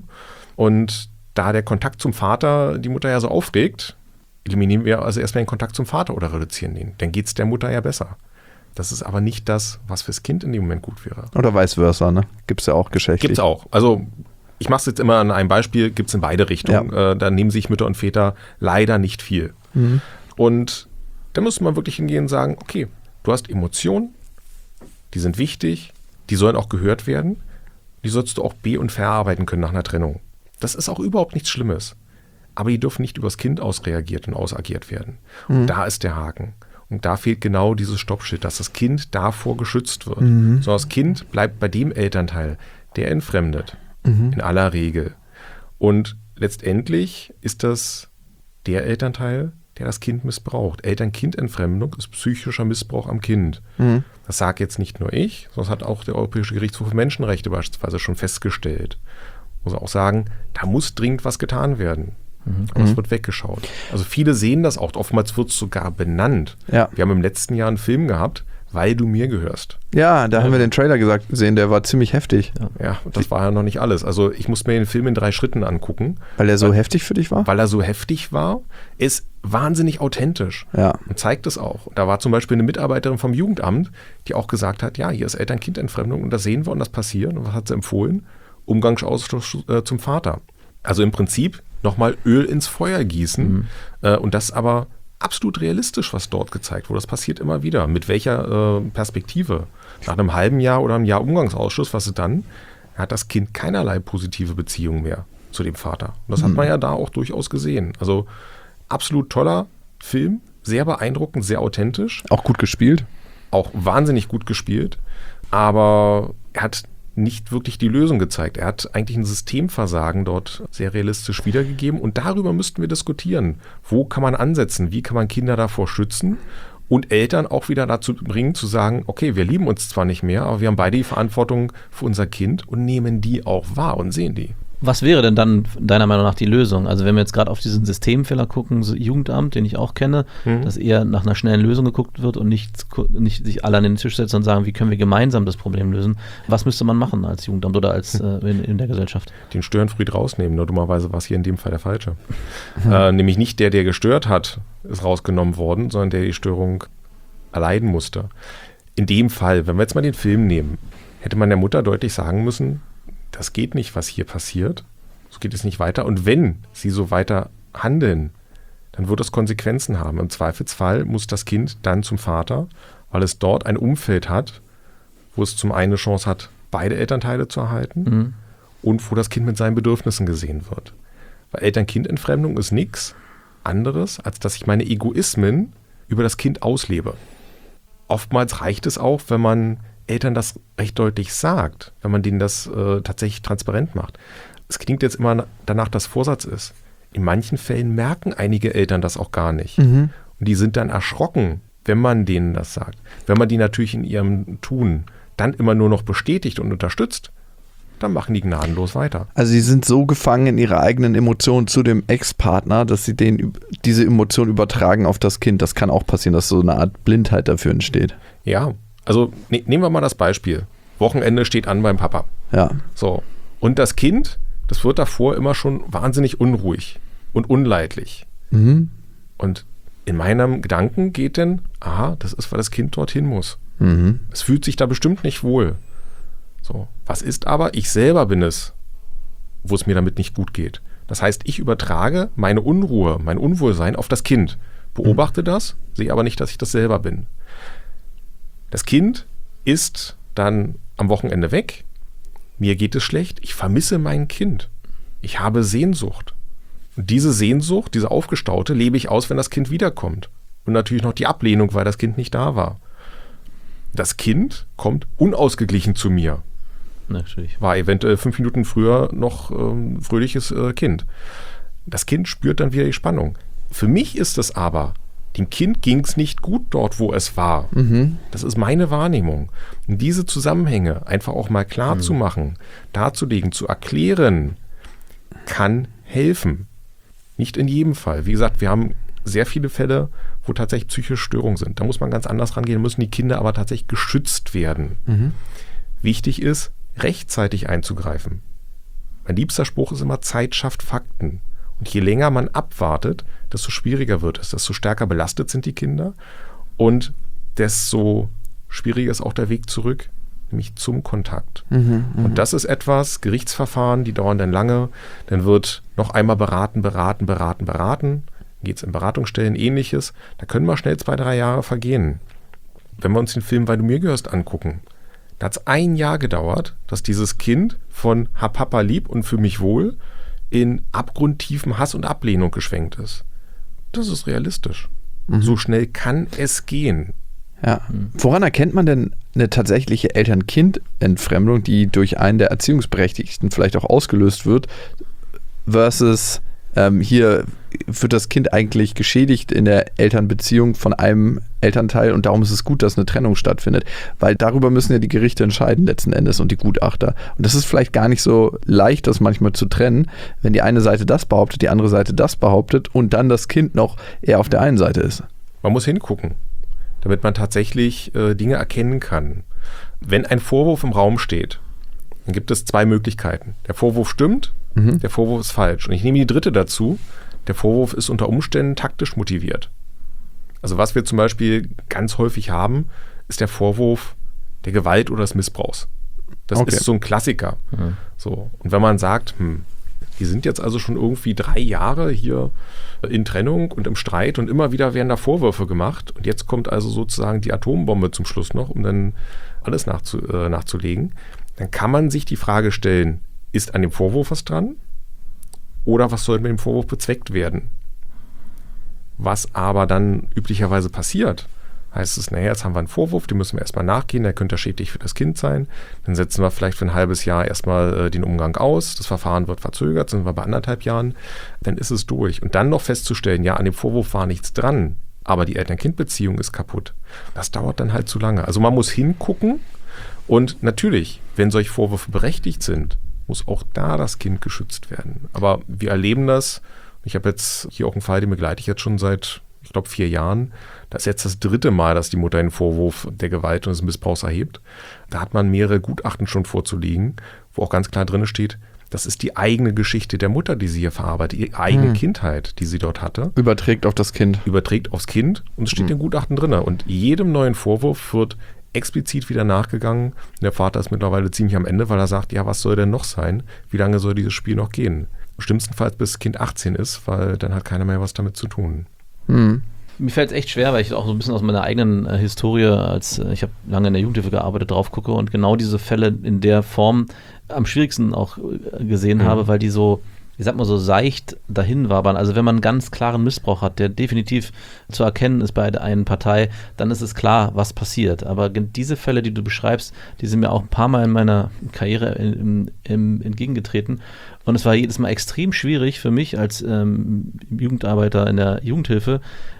Und da der Kontakt zum Vater die Mutter ja so aufregt, eliminieren wir also erstmal den Kontakt zum Vater oder reduzieren ihn. Dann geht es der Mutter ja besser. Das ist aber nicht das, was fürs Kind in dem Moment gut wäre. Oder vice versa, ne? Gibt es ja auch geschlechtlich. Gibt es auch. Also ich mache es jetzt immer an einem Beispiel, gibt es in beide Richtungen. Ja. Äh, da nehmen sich Mütter und Väter leider nicht viel. Mhm. Und da muss man wirklich hingehen und sagen, okay, du hast Emotionen, die sind wichtig, die sollen auch gehört werden, die sollst du auch be- und verarbeiten können nach einer Trennung. Das ist auch überhaupt nichts Schlimmes. Aber die dürfen nicht übers Kind ausreagiert und ausagiert werden. Mhm. Und da ist der Haken. Und da fehlt genau dieses Stoppschild, dass das Kind davor geschützt wird. Mhm. Sondern das Kind bleibt bei dem Elternteil, der entfremdet. Mhm. In aller Regel. Und letztendlich ist das der Elternteil, der das Kind missbraucht. Eltern-Kind-Entfremdung ist psychischer Missbrauch am Kind. Mhm. Das sage jetzt nicht nur ich, sondern das hat auch der Europäische Gerichtshof für Menschenrechte beispielsweise schon festgestellt. Muss auch sagen, da muss dringend was getan werden. Mhm. Aber es wird weggeschaut. Also viele sehen das auch. Oftmals wird es sogar benannt. Ja. Wir haben im letzten Jahr einen Film gehabt, Weil du mir gehörst. Ja, da haben wir den Trailer gesagt, gesehen, der war ziemlich heftig. Ja, ja, und das war ja noch nicht alles. Also ich musste mir den Film in drei Schritten angucken. Weil er so weil, heftig für dich war? Weil er so heftig war, ist wahnsinnig authentisch. Ja. Und zeigt es auch. Da war zum Beispiel eine Mitarbeiterin vom Jugendamt, die auch gesagt hat, ja, hier ist Eltern-Kind-Entfremdung und das sehen wir und das passiert. Und was hat sie empfohlen? Umgangsausschluss äh, zum Vater. Also im Prinzip nochmal Öl ins Feuer gießen. Mhm. Äh, und das aber absolut realistisch, was dort gezeigt wurde. Das passiert immer wieder. Mit welcher äh, Perspektive? Nach einem halben Jahr oder einem Jahr Umgangsausschuss, was ist dann? Hat das Kind keinerlei positive Beziehung mehr zu dem Vater. Und das mhm. hat man ja da auch durchaus gesehen. Also absolut toller Film, sehr beeindruckend, sehr authentisch. Auch gut gespielt. Auch wahnsinnig gut gespielt. Aber er hat nicht wirklich die Lösung gezeigt. Er hat eigentlich ein Systemversagen dort sehr realistisch wiedergegeben und darüber müssten wir diskutieren. Wo kann man ansetzen? Wie kann man Kinder davor schützen? Und Eltern auch wieder dazu bringen, zu sagen, okay, wir lieben uns zwar nicht mehr, aber wir haben beide die Verantwortung für unser Kind und nehmen die auch wahr und sehen die. Was wäre denn dann deiner Meinung nach die Lösung? Also wenn wir jetzt gerade auf diesen Systemfehler gucken, so Jugendamt, den ich auch kenne, mhm. dass eher nach einer schnellen Lösung geguckt wird und nicht, nicht sich alle an den Tisch setzen und sagen, wie können wir gemeinsam das Problem lösen? Was müsste man machen als Jugendamt oder als äh, in, in der Gesellschaft? Den Störenfried rausnehmen, nur dummerweise war es hier in dem Fall der falsche. Mhm. Äh, nämlich nicht der, der gestört hat, ist rausgenommen worden, sondern der die Störung erleiden musste. In dem Fall, wenn wir jetzt mal den Film nehmen, hätte man der Mutter deutlich sagen müssen, das geht nicht, was hier passiert. So geht es nicht weiter. Und wenn sie so weiter handeln, dann wird es Konsequenzen haben. Im Zweifelsfall muss das Kind dann zum Vater, weil es dort ein Umfeld hat, wo es zum einen eine Chance hat, beide Elternteile zu erhalten mhm. und wo das Kind mit seinen Bedürfnissen gesehen wird. Weil Eltern-Kind-Entfremdung ist nichts anderes, als dass ich meine Egoismen über das Kind auslebe. Oftmals reicht es auch, wenn man Eltern das recht deutlich sagt, wenn man denen das äh, tatsächlich transparent macht. Es klingt jetzt immer danach, dass Vorsatz ist. In manchen Fällen merken einige Eltern das auch gar nicht. Mhm. Und die sind dann erschrocken, wenn man denen das sagt. Wenn man die natürlich in ihrem Tun dann immer nur noch bestätigt und unterstützt, dann machen die gnadenlos weiter. Also sie sind so gefangen in ihrer eigenen Emotion zu dem Ex-Partner, dass sie den, diese Emotion übertragen auf das Kind. Das kann auch passieren, dass so eine Art Blindheit dafür entsteht. Ja, also ne, nehmen wir mal das Beispiel. Wochenende steht an beim Papa. Ja. So. Und das Kind, das wird davor immer schon wahnsinnig unruhig und unleidlich. Mhm. Und in meinem Gedanken geht denn, aha, das ist, weil das Kind dorthin muss. Mhm. Es fühlt sich da bestimmt nicht wohl. So. Was ist aber? Ich selber bin es, wo es mir damit nicht gut geht. Das heißt, ich übertrage meine Unruhe, mein Unwohlsein auf das Kind. Beobachte mhm. das, sehe aber nicht, dass ich das selber bin. Das Kind ist dann am Wochenende weg. Mir geht es schlecht. Ich vermisse mein Kind. Ich habe Sehnsucht. Und diese Sehnsucht, diese aufgestaute, lebe ich aus, wenn das Kind wiederkommt. Und natürlich noch die Ablehnung, weil das Kind nicht da war. Das Kind kommt unausgeglichen zu mir. Natürlich. War eventuell fünf Minuten früher noch ähm, fröhliches äh, Kind. Das Kind spürt dann wieder die Spannung. Für mich ist es aber, dem Kind ging es nicht gut dort, wo es war. Mhm. Das ist meine Wahrnehmung. Und diese Zusammenhänge einfach auch mal klar mhm. zu machen, darzulegen, zu erklären, kann helfen. Nicht in jedem Fall. Wie gesagt, wir haben sehr viele Fälle, wo tatsächlich psychische Störungen sind. Da muss man ganz anders rangehen, müssen die Kinder aber tatsächlich geschützt werden. Mhm. Wichtig ist, rechtzeitig einzugreifen. Mein liebster Spruch ist immer, Zeit schafft Fakten. Und je länger man abwartet, desto schwieriger wird es, desto stärker belastet sind die Kinder und desto schwieriger ist auch der Weg zurück, nämlich zum Kontakt. Mhm, und das ist etwas, Gerichtsverfahren, die dauern dann lange, dann wird noch einmal beraten, beraten, beraten, beraten, geht es in Beratungsstellen, ähnliches, da können mal schnell zwei, drei Jahre vergehen. Wenn wir uns den Film Weil du mir gehörst angucken, da hat es ein Jahr gedauert, dass dieses Kind von Hab Papa lieb und für mich wohl in abgrundtiefen Hass und Ablehnung geschwenkt ist. Das ist realistisch. Mhm. So schnell kann es gehen. Ja. Woran erkennt man denn eine tatsächliche Eltern-Kind-Entfremdung, die durch einen der Erziehungsberechtigten vielleicht auch ausgelöst wird, versus ähm, hier wird das Kind eigentlich geschädigt in der Elternbeziehung von einem Elternteil und darum ist es gut, dass eine Trennung stattfindet, weil darüber müssen ja die Gerichte entscheiden letzten Endes und die Gutachter. Und das ist vielleicht gar nicht so leicht, das manchmal zu trennen, wenn die eine Seite das behauptet, die andere Seite das behauptet und dann das Kind noch eher auf der einen Seite ist. Man muss hingucken, damit man tatsächlich äh, Dinge erkennen kann. Wenn ein Vorwurf im Raum steht, dann gibt es zwei Möglichkeiten. Der Vorwurf stimmt, mhm. der Vorwurf ist falsch. Und ich nehme die dritte dazu. Der Vorwurf ist unter Umständen taktisch motiviert. Also was wir zum Beispiel ganz häufig haben, ist der Vorwurf der Gewalt oder des Missbrauchs. Das okay. ist so ein Klassiker. Mhm. So. Und wenn man sagt, hm, die sind jetzt also schon irgendwie drei Jahre hier in Trennung und im Streit und immer wieder werden da Vorwürfe gemacht und jetzt kommt also sozusagen die Atombombe zum Schluss noch, um dann alles nachzu, äh, nachzulegen, dann kann man sich die Frage stellen, ist an dem Vorwurf was dran? Oder was soll mit dem Vorwurf bezweckt werden? Was aber dann üblicherweise passiert, heißt es, naja, jetzt haben wir einen Vorwurf, den müssen wir erstmal nachgehen, der könnte schädlich für das Kind sein. Dann setzen wir vielleicht für ein halbes Jahr erstmal äh, den Umgang aus, das Verfahren wird verzögert, sind wir bei anderthalb Jahren, dann ist es durch. Und dann noch festzustellen, ja, an dem Vorwurf war nichts dran, aber die Eltern-Kind-Beziehung ist kaputt. Das dauert dann halt zu lange. Also man muss hingucken und natürlich, wenn solche Vorwürfe berechtigt sind, muss auch da das Kind geschützt werden. Aber wir erleben das. Ich habe jetzt hier auch einen Fall, den begleite ich jetzt schon seit, ich glaube, vier Jahren. Das ist jetzt das dritte Mal, dass die Mutter einen Vorwurf der Gewalt und des Missbrauchs erhebt. Da hat man mehrere Gutachten schon vorzulegen, wo auch ganz klar drin steht, das ist die eigene Geschichte der Mutter, die sie hier verarbeitet, die eigene hm. Kindheit, die sie dort hatte. Überträgt auf das Kind. Überträgt aufs Kind und es steht hm. in Gutachten drin. Und jedem neuen Vorwurf wird explizit wieder nachgegangen. Der Vater ist mittlerweile ziemlich am Ende, weil er sagt, ja, was soll denn noch sein? Wie lange soll dieses Spiel noch gehen? Schlimmstenfalls bis das Kind achtzehn ist, weil dann hat keiner mehr was damit zu tun. Hm. Mir fällt es echt schwer, weil ich auch so ein bisschen aus meiner eigenen äh, Historie, als äh, ich habe lange in der Jugendhilfe gearbeitet, drauf gucke und genau diese Fälle in der Form am schwierigsten auch äh, gesehen mhm. habe, weil die so, ich sag mal so seicht dahin wabern. Also wenn man einen ganz klaren Missbrauch hat, der definitiv zu erkennen ist bei der einen Partei, dann ist es klar, was passiert. Aber diese Fälle, die du beschreibst, die sind mir auch ein paar Mal in meiner Karriere im, im, entgegengetreten. Und es war jedes Mal extrem schwierig für mich als ähm, Jugendarbeiter in der Jugendhilfe,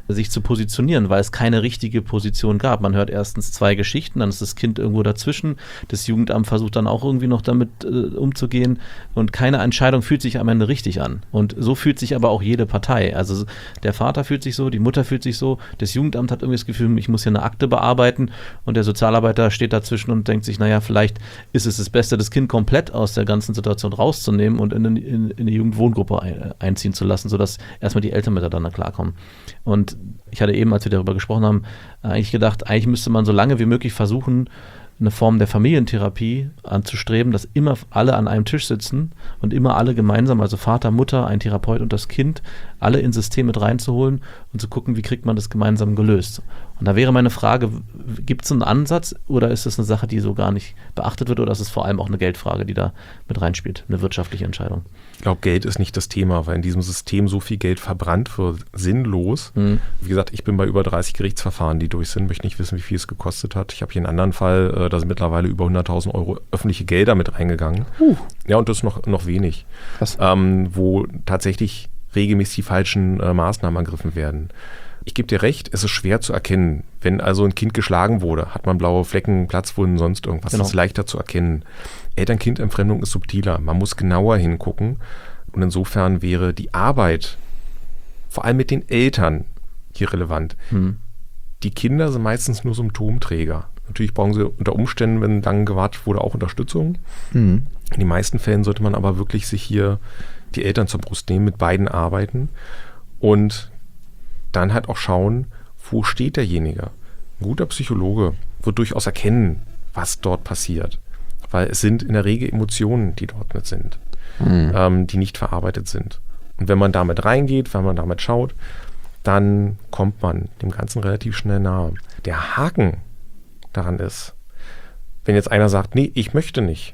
sich zu positionieren, weil es keine richtige Position gab. Man hört erstens zwei Geschichten, dann ist das Kind irgendwo dazwischen. Das Jugendamt versucht dann auch irgendwie noch damit äh, umzugehen und keine Entscheidung fühlt sich am Ende richtig an. Und so fühlt sich aber auch jede Partei. Also der Vater fühlt sich so, die Mutter fühlt sich so, das Jugendamt hat irgendwie das Gefühl, ich muss hier eine Akte bearbeiten und der Sozialarbeiter steht dazwischen und denkt sich, naja, vielleicht ist es das Beste, das Kind komplett aus der ganzen Situation rauszunehmen und in, in, in eine Jugendwohngruppe ein, einziehen zu lassen, sodass erstmal die Eltern miteinander klarkommen. Und ich hatte eben, als wir darüber gesprochen haben, eigentlich gedacht, eigentlich müsste man so lange wie möglich versuchen, eine Form der Familientherapie anzustreben, dass immer alle an einem Tisch sitzen und immer alle gemeinsam, also Vater, Mutter, ein Therapeut und das Kind, alle ins System mit reinzuholen und zu gucken, wie kriegt man das gemeinsam gelöst. Und da wäre meine Frage, gibt es einen Ansatz oder ist das eine Sache, die so gar nicht beachtet wird oder ist es vor allem auch eine Geldfrage, die da mit reinspielt, eine wirtschaftliche Entscheidung? Ich glaube, Geld ist nicht das Thema, weil in diesem System so viel Geld verbrannt wird, sinnlos. Mhm. Wie gesagt, ich bin bei über dreißig Gerichtsverfahren, die durch sind, möchte nicht wissen, wie viel es gekostet hat. Ich habe hier einen anderen Fall, da sind mittlerweile über hunderttausend Euro öffentliche Gelder mit reingegangen. Uh. Ja, und das ist noch, noch wenig. Ähm, wo tatsächlich regelmäßig die falschen äh, Maßnahmen ergriffen werden. Ich gebe dir recht, es ist schwer zu erkennen. Wenn also ein Kind geschlagen wurde, hat man blaue Flecken, Platzwunden, sonst irgendwas. Genau. Das ist leichter zu erkennen. Eltern-Kind-Entfremdung ist subtiler. Man muss genauer hingucken. Und insofern wäre die Arbeit, vor allem mit den Eltern, hier relevant. Hm. Die Kinder sind meistens nur Symptomträger. Natürlich brauchen sie unter Umständen, wenn lang gewartet wurde, auch Unterstützung. Hm. In den meisten Fällen sollte man aber wirklich sich hier die Eltern zur Brust nehmen, mit beiden arbeiten und dann halt auch schauen, wo steht derjenige. Ein guter Psychologe wird durchaus erkennen, was dort passiert, weil es sind in der Regel Emotionen, die dort mit sind, mhm. ähm, die nicht verarbeitet sind. Und wenn man damit reingeht, wenn man damit schaut, dann kommt man dem Ganzen relativ schnell nahe. Der Haken daran ist, wenn jetzt einer sagt, nee, ich möchte nicht,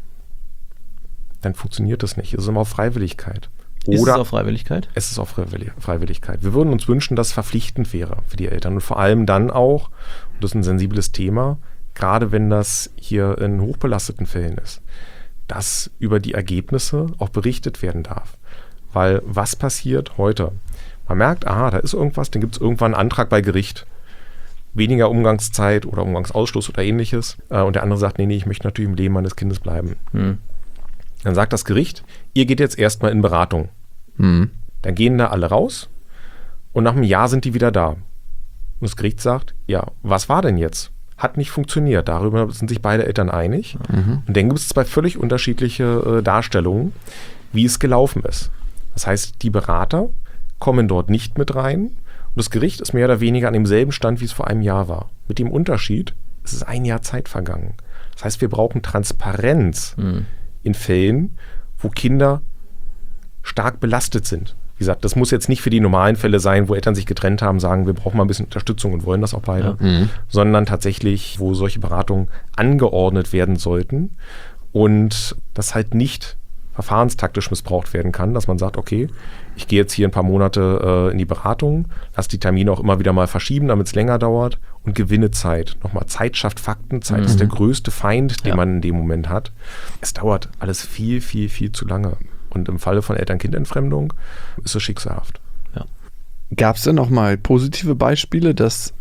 dann funktioniert das nicht. Es ist immer auf Freiwilligkeit. Oder ist es auf Freiwilligkeit? Es ist auf Freiwilligkeit. Wir würden uns wünschen, dass es verpflichtend wäre für die Eltern. Und vor allem dann auch, und das ist ein sensibles Thema, gerade wenn das hier in hochbelasteten Fällen ist, dass über die Ergebnisse auch berichtet werden darf. Weil was passiert heute? Man merkt, aha, da ist irgendwas, dann gibt es irgendwann einen Antrag bei Gericht. Weniger Umgangszeit oder Umgangsausschluss oder ähnliches. Und der andere sagt, nee, nee, ich möchte natürlich im Leben meines Kindes bleiben. Hm. Dann sagt das Gericht, ihr geht jetzt erstmal in Beratung. Mhm. Dann gehen da alle raus und nach einem Jahr sind die wieder da. Und das Gericht sagt, ja, was war denn jetzt? Hat nicht funktioniert. Darüber sind sich beide Eltern einig. Mhm. Und dann gibt es zwei völlig unterschiedliche äh, Darstellungen, wie es gelaufen ist. Das heißt, die Berater kommen dort nicht mit rein und das Gericht ist mehr oder weniger an demselben Stand, wie es vor einem Jahr war. Mit dem Unterschied, es ist ein Jahr Zeit vergangen. Das heißt, wir brauchen Transparenz. Mhm. In Fällen, wo Kinder stark belastet sind. Wie gesagt, das muss jetzt nicht für die normalen Fälle sein, wo Eltern sich getrennt haben, sagen, wir brauchen mal ein bisschen Unterstützung und wollen das auch beide, ja. mhm. sondern tatsächlich, wo solche Beratungen angeordnet werden sollten und das halt nicht verfahrenstaktisch missbraucht werden kann, dass man sagt, okay, ich gehe jetzt hier ein paar Monate äh, in die Beratung, lasse die Termine auch immer wieder mal verschieben, damit es länger dauert und gewinne Zeit. Nochmal, Zeit schafft Fakten, Zeit mhm. ist der größte Feind, den ja. man in dem Moment hat. Es dauert alles viel, viel, viel zu lange. Und im Falle von Eltern-Kind-Entfremdung ist es schicksalhaft. Ja. Gab es denn noch mal positive Beispiele, dass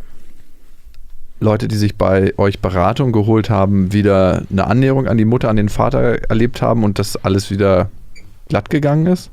Leute, die sich bei euch Beratung geholt haben, wieder eine Annäherung an die Mutter, an den Vater erlebt haben und das alles wieder glatt gegangen ist?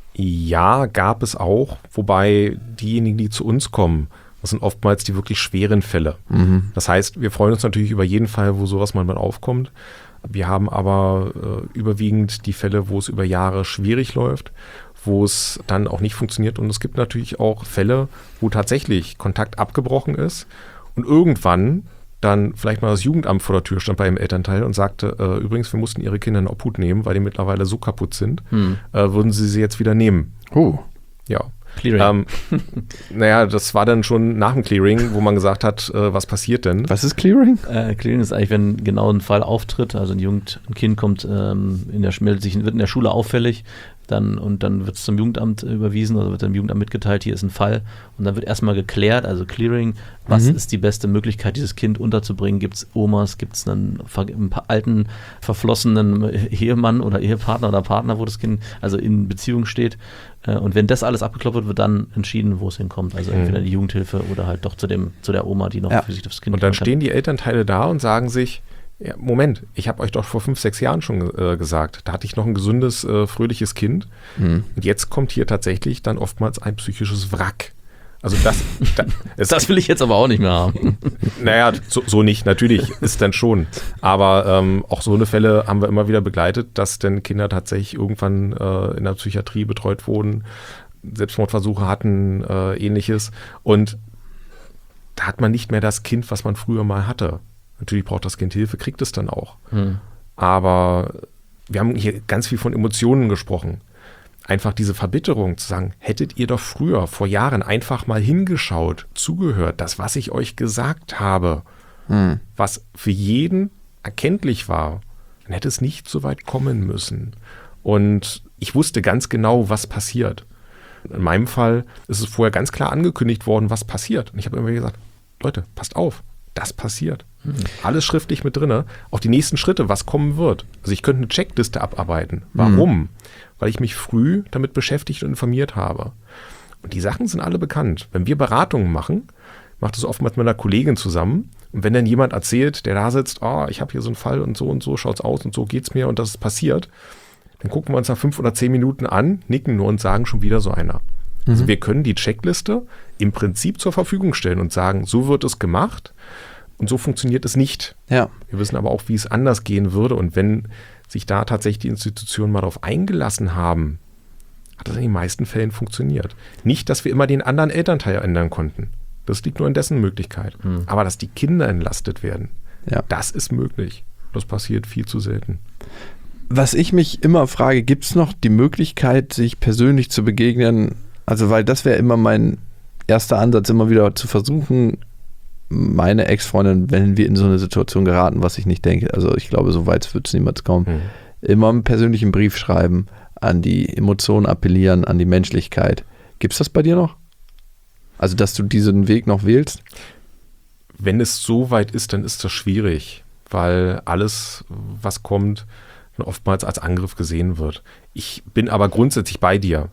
Ja, gab es auch, wobei diejenigen, die zu uns kommen, das sind oftmals die wirklich schweren Fälle. Mhm. Das heißt, wir freuen uns natürlich über jeden Fall, wo sowas mal aufkommt. Wir haben aber äh, überwiegend die Fälle, wo es über Jahre schwierig läuft, wo es dann auch nicht funktioniert. Und es gibt natürlich auch Fälle, wo tatsächlich Kontakt abgebrochen ist und irgendwann dann vielleicht mal das Jugendamt vor der Tür stand bei einem Elternteil und sagte, äh, übrigens, wir mussten ihre Kinder in Obhut nehmen, weil die mittlerweile so kaputt sind, hm. äh, würden sie sie jetzt wieder nehmen. Oh. Ja. Clearing. Ähm, naja, das war dann schon nach dem Clearing, wo man gesagt hat, äh, was passiert denn? Was ist Clearing? Äh, Clearing ist eigentlich, wenn genau ein Fall auftritt, also ein, Jugend, ein Kind kommt, ähm, in der, meldet sich, wird in der Schule auffällig, dann und dann wird es zum Jugendamt überwiesen oder wird dem Jugendamt mitgeteilt, hier ist ein Fall und dann wird erstmal geklärt, also Clearing, was Mhm. ist die beste Möglichkeit, dieses Kind unterzubringen, gibt es Omas, gibt es einen, ver- einen pa- alten, verflossenen Ehemann oder Ehepartner oder Partner, wo das Kind also in Beziehung steht äh, und wenn das alles abgeklopft wird, wird dann entschieden, wo es hinkommt, also Mhm. entweder die Jugendhilfe oder halt doch zu dem zu der Oma, die noch Ja. für sich das Kind Und dann kümmern kann. stehen die Elternteile da und sagen sich, ja, Moment, ich habe euch doch vor fünf, sechs Jahren schon äh, gesagt, da hatte ich noch ein gesundes, äh, fröhliches Kind. Mhm. Und jetzt kommt hier tatsächlich dann oftmals ein psychisches Wrack. Also das, da, es, Das will ich jetzt aber auch nicht mehr haben. naja, so, so nicht, natürlich ist dann schon. Aber ähm, auch so eine Fälle haben wir immer wieder begleitet, dass dann Kinder tatsächlich irgendwann äh, in der Psychiatrie betreut wurden, Selbstmordversuche hatten, äh, ähnliches. Und da hat man nicht mehr das Kind, was man früher mal hatte. Natürlich braucht das Kind Hilfe, kriegt es dann auch. Hm. Aber wir haben hier ganz viel von Emotionen gesprochen. Einfach diese Verbitterung zu sagen, hättet ihr doch früher, vor Jahren, einfach mal hingeschaut, zugehört, das, was ich euch gesagt habe, Mhm. was für jeden erkenntlich war, dann hätte es nicht so weit kommen müssen. Und ich wusste ganz genau, was passiert. In meinem Fall ist es vorher ganz klar angekündigt worden, was passiert. Und ich habe immer wieder gesagt, Leute, passt auf, das passiert. Mhm. Alles schriftlich mit drin. Auch die nächsten Schritte, was kommen wird. Also ich könnte eine Checkliste abarbeiten. Warum? Mhm. Weil ich mich früh damit beschäftigt und informiert habe. Und die Sachen sind alle bekannt. Wenn wir Beratungen machen, macht das oftmals mit einer Kollegin zusammen. Und wenn dann jemand erzählt, der da sitzt, oh, ich habe hier so einen Fall und so und so schaut's aus und so geht's mir und das ist passiert, dann gucken wir uns nach fünf oder zehn Minuten an, nicken nur und sagen schon wieder so einer. Mhm. Also wir können die Checkliste im Prinzip zur Verfügung stellen und sagen, so wird es gemacht und so funktioniert es nicht. Ja. Wir wissen aber auch, wie es anders gehen würde. Und wenn sich da tatsächlich die Institutionen mal darauf eingelassen haben, hat das in den meisten Fällen funktioniert. Nicht, dass wir immer den anderen Elternteil ändern konnten. Das liegt nur in dessen Möglichkeit. Mhm. Aber dass die Kinder entlastet werden, Ja. das ist möglich. Das passiert viel zu selten. Was ich mich immer frage, gibt es noch die Möglichkeit, sich persönlich zu begegnen? Also, weil das wäre immer mein erster Ansatz, immer wieder zu versuchen, meine Ex-Freundin, wenn wir in so eine Situation geraten, was ich nicht denke, also ich glaube, so weit wird es niemals kommen, mhm. immer einen persönlichen Brief schreiben, an die Emotionen appellieren, an die Menschlichkeit. Gibt es das bei dir noch? Also, dass du diesen Weg noch wählst? Wenn es so weit ist, dann ist das schwierig, weil alles, was kommt, oftmals als Angriff gesehen wird. Ich bin aber grundsätzlich bei dir.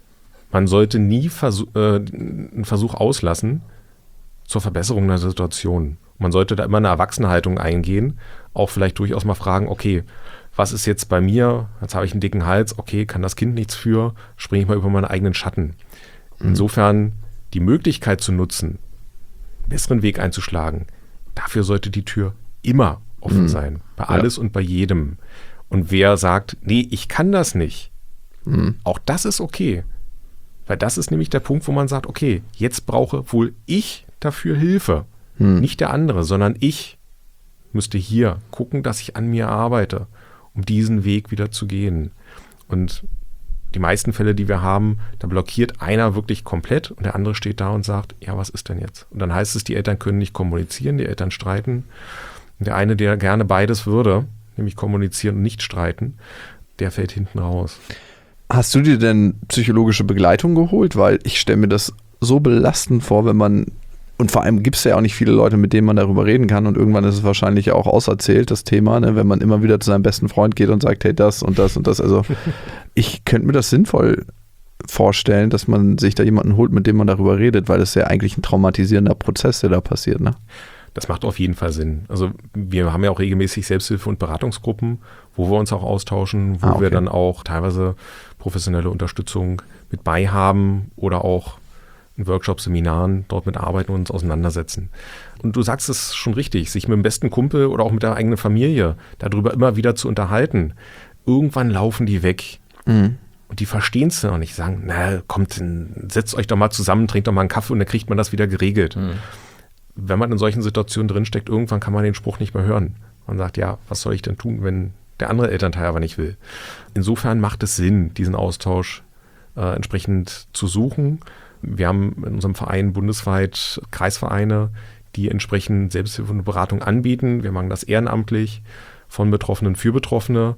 Man sollte nie versuch, äh, einen Versuch auslassen zur Verbesserung der Situation. Man sollte da immer eine Erwachsenenhaltung eingehen, auch vielleicht durchaus mal fragen, okay, was ist jetzt bei mir? Jetzt habe ich einen dicken Hals, okay, kann das Kind nichts für, springe ich mal über meinen eigenen Schatten. Insofern die Möglichkeit zu nutzen, einen besseren Weg einzuschlagen, dafür sollte die Tür immer offen mhm. sein, bei alles ja. und bei jedem. Und wer sagt, nee, ich kann das nicht, mhm. auch das ist okay. Weil das ist nämlich der Punkt, wo man sagt, okay, jetzt brauche wohl ich dafür Hilfe. Mhm. Nicht der andere, sondern ich müsste hier gucken, dass ich an mir arbeite, um diesen Weg wieder zu gehen. Und die meisten Fälle, die wir haben, da blockiert einer wirklich komplett und der andere steht da und sagt, ja, was ist denn jetzt? Und dann heißt es, die Eltern können nicht kommunizieren, die Eltern streiten. Und der eine, der gerne beides würde, nämlich kommunizieren und nicht streiten, der fällt hinten raus. Hast du dir denn psychologische Begleitung geholt? Weil ich stelle mir das so belastend vor, wenn man, und vor allem gibt es ja auch nicht viele Leute, mit denen man darüber reden kann und irgendwann ist es wahrscheinlich auch auserzählt, das Thema, ne? Wenn man immer wieder zu seinem besten Freund geht und sagt, hey, das und das und das. Also ich könnte mir das sinnvoll vorstellen, dass man sich da jemanden holt, mit dem man darüber redet, weil das ja eigentlich ein traumatisierender Prozess, der da passiert, ne? Das macht auf jeden Fall Sinn. Also wir haben ja auch regelmäßig Selbsthilfe- und Beratungsgruppen, wo wir uns auch austauschen, wo ah, okay. wir dann auch teilweise professionelle Unterstützung mit bei haben oder auch in Workshops, Seminaren dort mit arbeiten und uns auseinandersetzen. Und du sagst es schon richtig, sich mit dem besten Kumpel oder auch mit der eigenen Familie darüber immer wieder zu unterhalten. Irgendwann laufen die weg. Mhm. Und die verstehen es noch nicht. Sagen, na kommt, setzt euch doch mal zusammen, trinkt doch mal einen Kaffee und dann kriegt man das wieder geregelt. Mhm. Wenn man in solchen Situationen drinsteckt, irgendwann kann man den Spruch nicht mehr hören. Man sagt, ja, was soll ich denn tun, wenn der andere Elternteil aber nicht will? Insofern macht es Sinn, diesen Austausch äh, entsprechend zu suchen. Wir haben in unserem Verein bundesweit Kreisvereine, die entsprechend Selbsthilfe und Beratung anbieten. Wir machen das ehrenamtlich von Betroffenen für Betroffene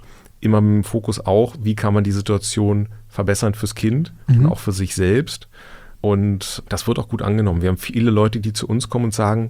immer mit dem Fokus auch, wie kann man die Situation verbessern fürs Kind mhm. und auch für sich selbst. Und das wird auch gut angenommen. Wir haben viele Leute, die zu uns kommen und sagen,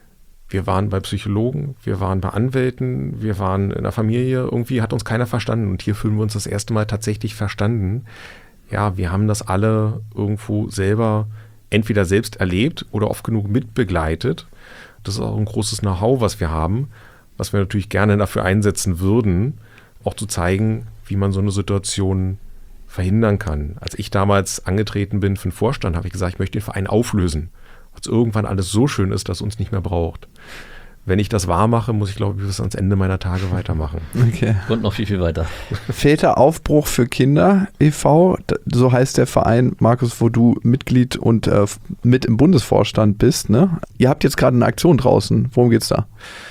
wir waren bei Psychologen, wir waren bei Anwälten, wir waren in der Familie, irgendwie hat uns keiner verstanden. Und hier fühlen wir uns das erste Mal tatsächlich verstanden. Ja, wir haben das alle irgendwo selber entweder selbst erlebt oder oft genug mitbegleitet. Das ist auch ein großes Know-how, was wir haben, was wir natürlich gerne dafür einsetzen würden, auch zu zeigen, wie man so eine Situation verhindern kann. Als ich damals angetreten bin für den Vorstand, habe ich gesagt, ich möchte den Verein auflösen, weil es irgendwann alles so schön ist, dass es uns nicht mehr braucht. Wenn ich das wahr mache, muss ich, glaube ich, bis ans Ende meiner Tage weitermachen. Okay. Und noch viel, viel weiter. Väteraufbruch für Kinder e V, so heißt der Verein, Markus, wo du Mitglied und äh, mit im Bundesvorstand bist. Ne? Ihr habt jetzt gerade eine Aktion draußen. Worum geht's da?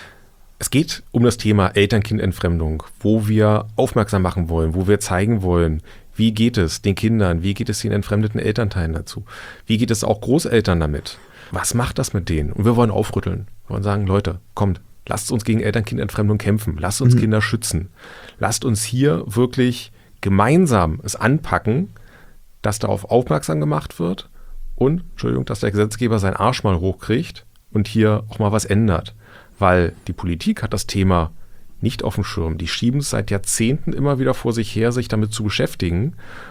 Es geht um das Thema Eltern-Kind-Entfremdung, wo wir aufmerksam machen wollen, wo wir zeigen wollen, wie geht es den Kindern, wie geht es den entfremdeten Elternteilen dazu, wie geht es auch Großeltern damit, was macht das mit denen? Und wir wollen aufrütteln, wir wollen sagen, Leute, kommt, lasst uns gegen Eltern-Kind-Entfremdung kämpfen, lasst uns mhm. Kinder schützen, lasst uns hier wirklich gemeinsam es anpacken, dass darauf aufmerksam gemacht wird und, Entschuldigung, dass der Gesetzgeber seinen Arsch mal hochkriegt und hier auch mal was ändert. Weil die Politik hat das Thema nicht auf dem Schirm. Die schieben es seit Jahrzehnten immer wieder vor sich her, sich damit zu beschäftigen.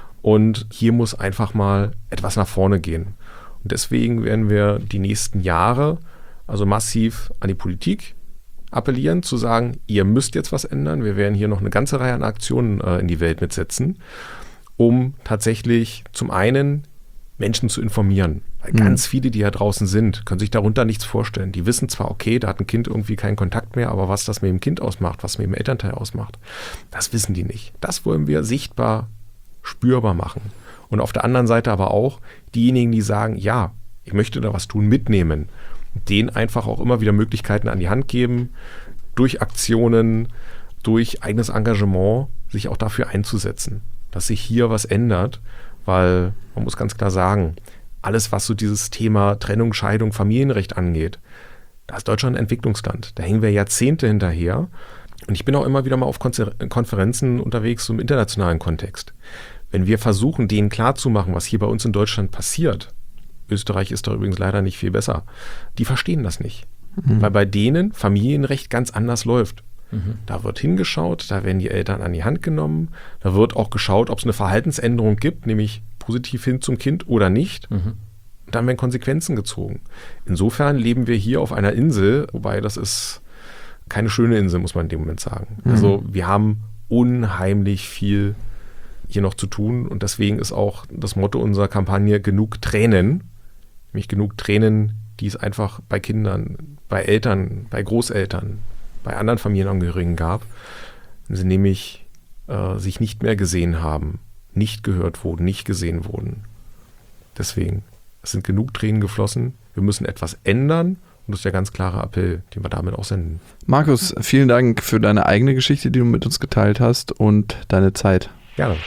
Und hier muss einfach mal etwas nach vorne gehen. Und deswegen werden wir die nächsten Jahre also massiv an die Politik appellieren, zu sagen, ihr müsst jetzt was ändern. Wir werden hier noch eine ganze Reihe an Aktionen äh, in die Welt mitsetzen, um tatsächlich zum einen Menschen zu informieren. Weil mhm. ganz viele, die ja draußen sind, können sich darunter nichts vorstellen. Die wissen zwar, okay, da hat ein Kind irgendwie keinen Kontakt mehr, aber was das mit dem Kind ausmacht, was mit dem Elternteil ausmacht, das wissen die nicht. Das wollen wir sichtbar, spürbar machen. Und auf der anderen Seite aber auch diejenigen, die sagen, ja, ich möchte da was tun, mitnehmen. Denen einfach auch immer wieder Möglichkeiten an die Hand geben, durch Aktionen, durch eigenes Engagement, sich auch dafür einzusetzen, dass sich hier was ändert. Weil man muss ganz klar sagen, alles, was so dieses Thema Trennung, Scheidung, Familienrecht angeht, da ist Deutschland ein Entwicklungsland. Da hängen wir Jahrzehnte hinterher. Und ich bin auch immer wieder mal auf Konferenzen unterwegs, so im internationalen Kontext. Wenn wir versuchen, denen klarzumachen, was hier bei uns in Deutschland passiert, Österreich ist da übrigens leider nicht viel besser, die verstehen das nicht. Mhm. Weil bei denen Familienrecht ganz anders läuft. Mhm. Da wird hingeschaut, da werden die Eltern an die Hand genommen, da wird auch geschaut, ob es eine Verhaltensänderung gibt, nämlich positiv hin zum Kind oder nicht. Mhm. Und dann werden Konsequenzen gezogen. Insofern leben wir hier auf einer Insel, wobei das ist keine schöne Insel, muss man in dem Moment sagen. Mhm. Also wir haben unheimlich viel hier noch zu tun und deswegen ist auch das Motto unserer Kampagne genug Tränen, nämlich genug Tränen, die es einfach bei Kindern, bei Eltern, bei Großeltern, bei anderen Familienangehörigen gab, wenn sie nämlich äh, sich nicht mehr gesehen haben, nicht gehört wurden, nicht gesehen wurden. Deswegen, es sind genug Tränen geflossen, wir müssen etwas ändern und das ist der ganz klare Appell, den wir damit auch senden. Markus, vielen Dank für deine eigene Geschichte, die du mit uns geteilt hast und deine Zeit. Gerne.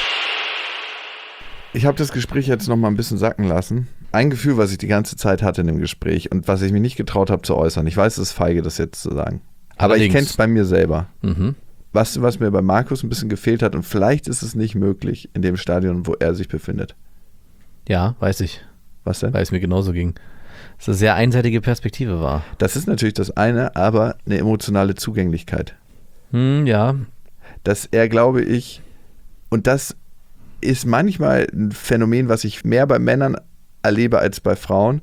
Ich habe das Gespräch jetzt noch mal ein bisschen sacken lassen. Ein Gefühl, was ich die ganze Zeit hatte in dem Gespräch und was ich mich nicht getraut habe zu äußern. Ich weiß, es ist feige, das jetzt zu sagen. Aber Allerdings. Ich kenne es bei mir selber. Mhm. Weißt du, was mir bei Markus ein bisschen gefehlt hat? Und vielleicht ist es nicht möglich in dem Stadion, wo er sich befindet. Ja, weiß ich. Was denn? Weil es mir genauso ging. Dass es eine sehr einseitige Perspektive war. Das ist natürlich das eine, aber eine emotionale Zugänglichkeit. Hm, ja. Dass er, glaube ich, und das ist manchmal ein Phänomen, was ich mehr bei Männern erlebe als bei Frauen.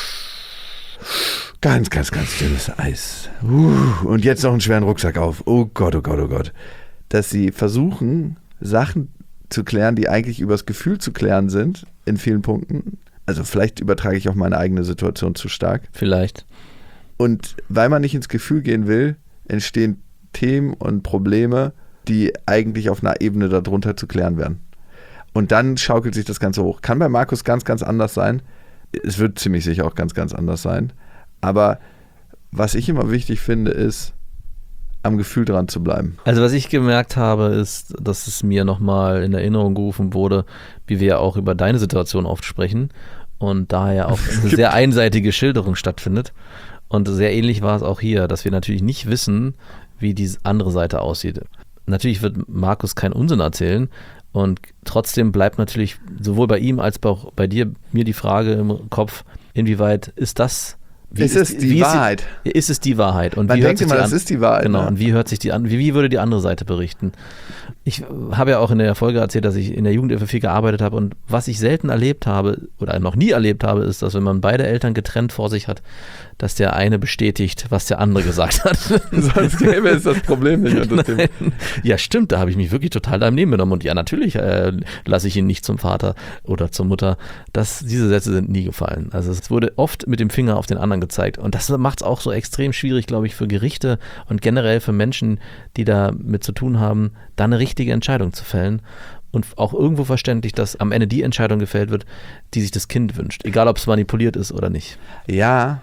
Ganz, ganz, ganz dünnes Eis. Uh, und jetzt noch einen schweren Rucksack auf. Oh Gott, oh Gott, oh Gott. Dass sie versuchen, Sachen zu klären, die eigentlich übers Gefühl zu klären sind, in vielen Punkten. Also vielleicht übertrage ich auch meine eigene Situation zu stark. Vielleicht. Und weil man nicht ins Gefühl gehen will, entstehen Themen und Probleme, die eigentlich auf einer Ebene darunter zu klären werden. Und dann schaukelt sich das Ganze hoch. Kann bei Markus ganz, ganz anders sein. Es wird ziemlich sicher auch ganz, ganz anders sein. Aber was ich immer wichtig finde, ist, am Gefühl dran zu bleiben. Also was ich gemerkt habe, ist, dass es mir nochmal in Erinnerung gerufen wurde, wie wir ja auch über deine Situation oft sprechen und daher auch eine sehr einseitige Schilderung stattfindet. Und sehr ähnlich war es auch hier, dass wir natürlich nicht wissen, wie die andere Seite aussieht. natürlich wird Markus keinen Unsinn erzählen und trotzdem bleibt natürlich sowohl bei ihm als auch bei dir mir die Frage im Kopf, inwieweit ist das Wie ist, ist es die wie Wahrheit? Ist, ist es die Wahrheit? Und Man wie denkt hört sich immer, die das an, ist die Wahrheit. Genau, Ne? und wie hört sich die an, wie, wie würde die andere Seite berichten? Ich habe ja auch in der Folge erzählt, dass ich in der Jugendhilfe viel gearbeitet habe und was ich selten erlebt habe oder noch nie erlebt habe, ist, dass wenn man beide Eltern getrennt vor sich hat, dass der eine bestätigt, was der andere gesagt hat. Sonst gäbe es das Problem nicht. Das Nein. Ja, stimmt, da habe ich mich wirklich total daneben genommen und ja, natürlich äh, lasse ich ihn nicht zum Vater oder zur Mutter. Das, diese Sätze sind nie gefallen. Also es wurde oft mit dem Finger auf den anderen gezeigt und das macht es auch so extrem schwierig, glaube ich, für Gerichte und generell für Menschen, die da mit zu tun haben, da eine richtige Entscheidung zu fällen. Und auch irgendwo verständlich, dass am Ende die Entscheidung gefällt wird, die sich das Kind wünscht. Egal, ob es manipuliert ist oder nicht. Ja,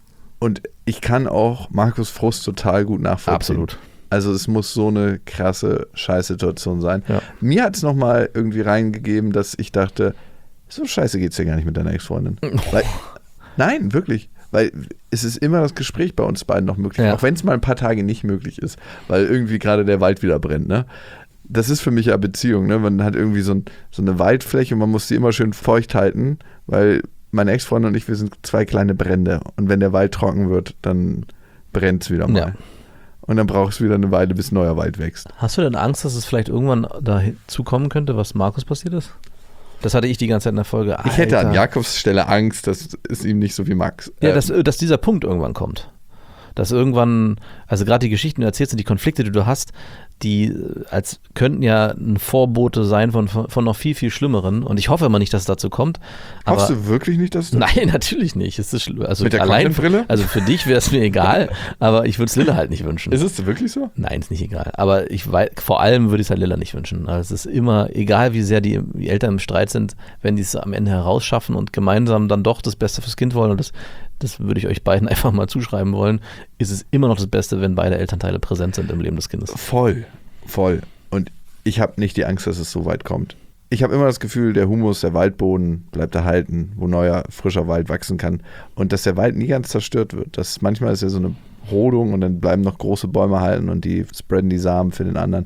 und ich kann auch Markus Frust total gut nachvollziehen. Absolut. Also es muss so eine krasse Scheißsituation sein. Ja. Mir hat es nochmal irgendwie reingegeben, dass ich dachte, so scheiße geht's dir gar nicht mit deiner Ex-Freundin. Weil, nein, wirklich. Weil es ist immer das Gespräch bei uns beiden noch möglich. Ja. Auch wenn es mal ein paar Tage nicht möglich ist, weil irgendwie gerade der Wald wieder brennt, ne? Das ist für mich ja Beziehung, ne? Man hat irgendwie so, ein, so eine Waldfläche und man muss die immer schön feucht halten, weil meine Ex-Freundin und ich, wir sind zwei kleine Brände. Und wenn der Wald trocken wird, dann brennt es wieder mal. Ja. Und dann brauchst du wieder eine Weile, bis neuer Wald wächst. Hast du denn Angst, dass es vielleicht irgendwann dazu kommen könnte, was Markus passiert ist? Das hatte ich die ganze Zeit in der Folge. Ich hätte an Alter. Jakobs Stelle Angst, dass es ihm nicht so wie Max. Ja, äh, dass, dass dieser Punkt irgendwann kommt. Dass irgendwann, also gerade die Geschichten, die du erzählst und die Konflikte, die du hast, die als könnten ja ein Vorbote sein von, von noch viel, viel Schlimmeren. Und ich hoffe immer nicht, dass es dazu kommt. Hoffst Aber du wirklich nicht, dass du... nein, natürlich nicht. Es ist schlimm. Also Mit der allein, Content-Brille? also für dich wäre es mir egal, aber ich würde es Lilla halt nicht wünschen. Ist es wirklich so? Nein, ist nicht egal. Aber ich weiß, vor allem würde ich es halt Lilla nicht wünschen. Also es ist immer, egal wie sehr die, die Eltern im Streit sind, wenn die es am Ende herausschaffen und gemeinsam dann doch das Beste fürs Kind wollen, und das, das würde ich euch beiden einfach mal zuschreiben wollen, ist es immer noch das Beste, wenn beide Elternteile präsent sind im Leben des Kindes. Voll, voll. Und ich habe nicht die Angst, dass es so weit kommt. Ich habe immer das Gefühl, der Humus, der Waldboden bleibt erhalten, wo neuer, frischer Wald wachsen kann. Und dass der Wald nie ganz zerstört wird. Das, manchmal ist ja so eine Rodung und dann bleiben noch große Bäume halten und die spreaden die Samen für den anderen.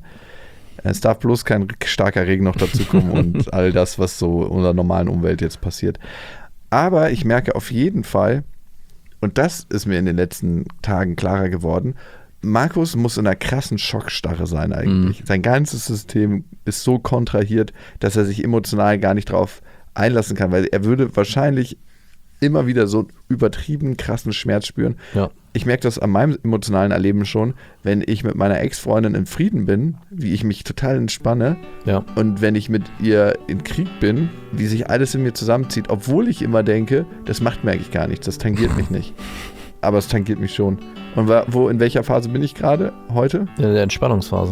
Es darf bloß kein starker Regen noch dazukommen und all das, was so in unserer normalen Umwelt jetzt passiert. Aber ich merke auf jeden Fall, und das ist mir in den letzten Tagen klarer geworden, Markus muss in einer krassen Schockstarre sein eigentlich. Mhm. Sein ganzes System ist so kontrahiert, dass er sich emotional gar nicht drauf einlassen kann, weil er würde wahrscheinlich immer wieder so übertrieben krassen Schmerz spüren. Ja. Ich merke das an meinem emotionalen Erleben schon, wenn ich mit meiner Ex-Freundin im Frieden bin, wie ich mich total entspanne. Ja. Und wenn ich mit ihr in Krieg bin, wie sich alles in mir zusammenzieht, obwohl ich immer denke, das macht mir eigentlich gar nichts, das tangiert mich nicht. Aber es tangiert mich schon. Und wo, in welcher Phase bin ich gerade heute? In der Entspannungsphase.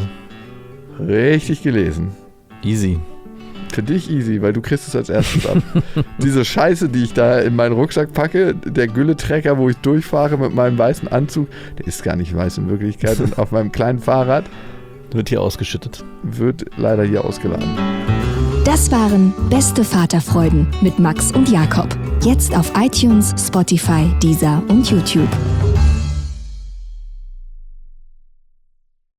Richtig gelesen. Easy. Für dich easy, weil du kriegst es als erstes ab. Diese Scheiße, die ich da in meinen Rucksack packe, der Gülletrecker, wo ich durchfahre mit meinem weißen Anzug, der ist gar nicht weiß in Wirklichkeit. Und auf meinem kleinen Fahrrad wird hier ausgeschüttet. Wird leider hier ausgeladen. Das waren Beste Vaterfreuden mit Max und Jakob. Jetzt auf iTunes, Spotify, Deezer und YouTube.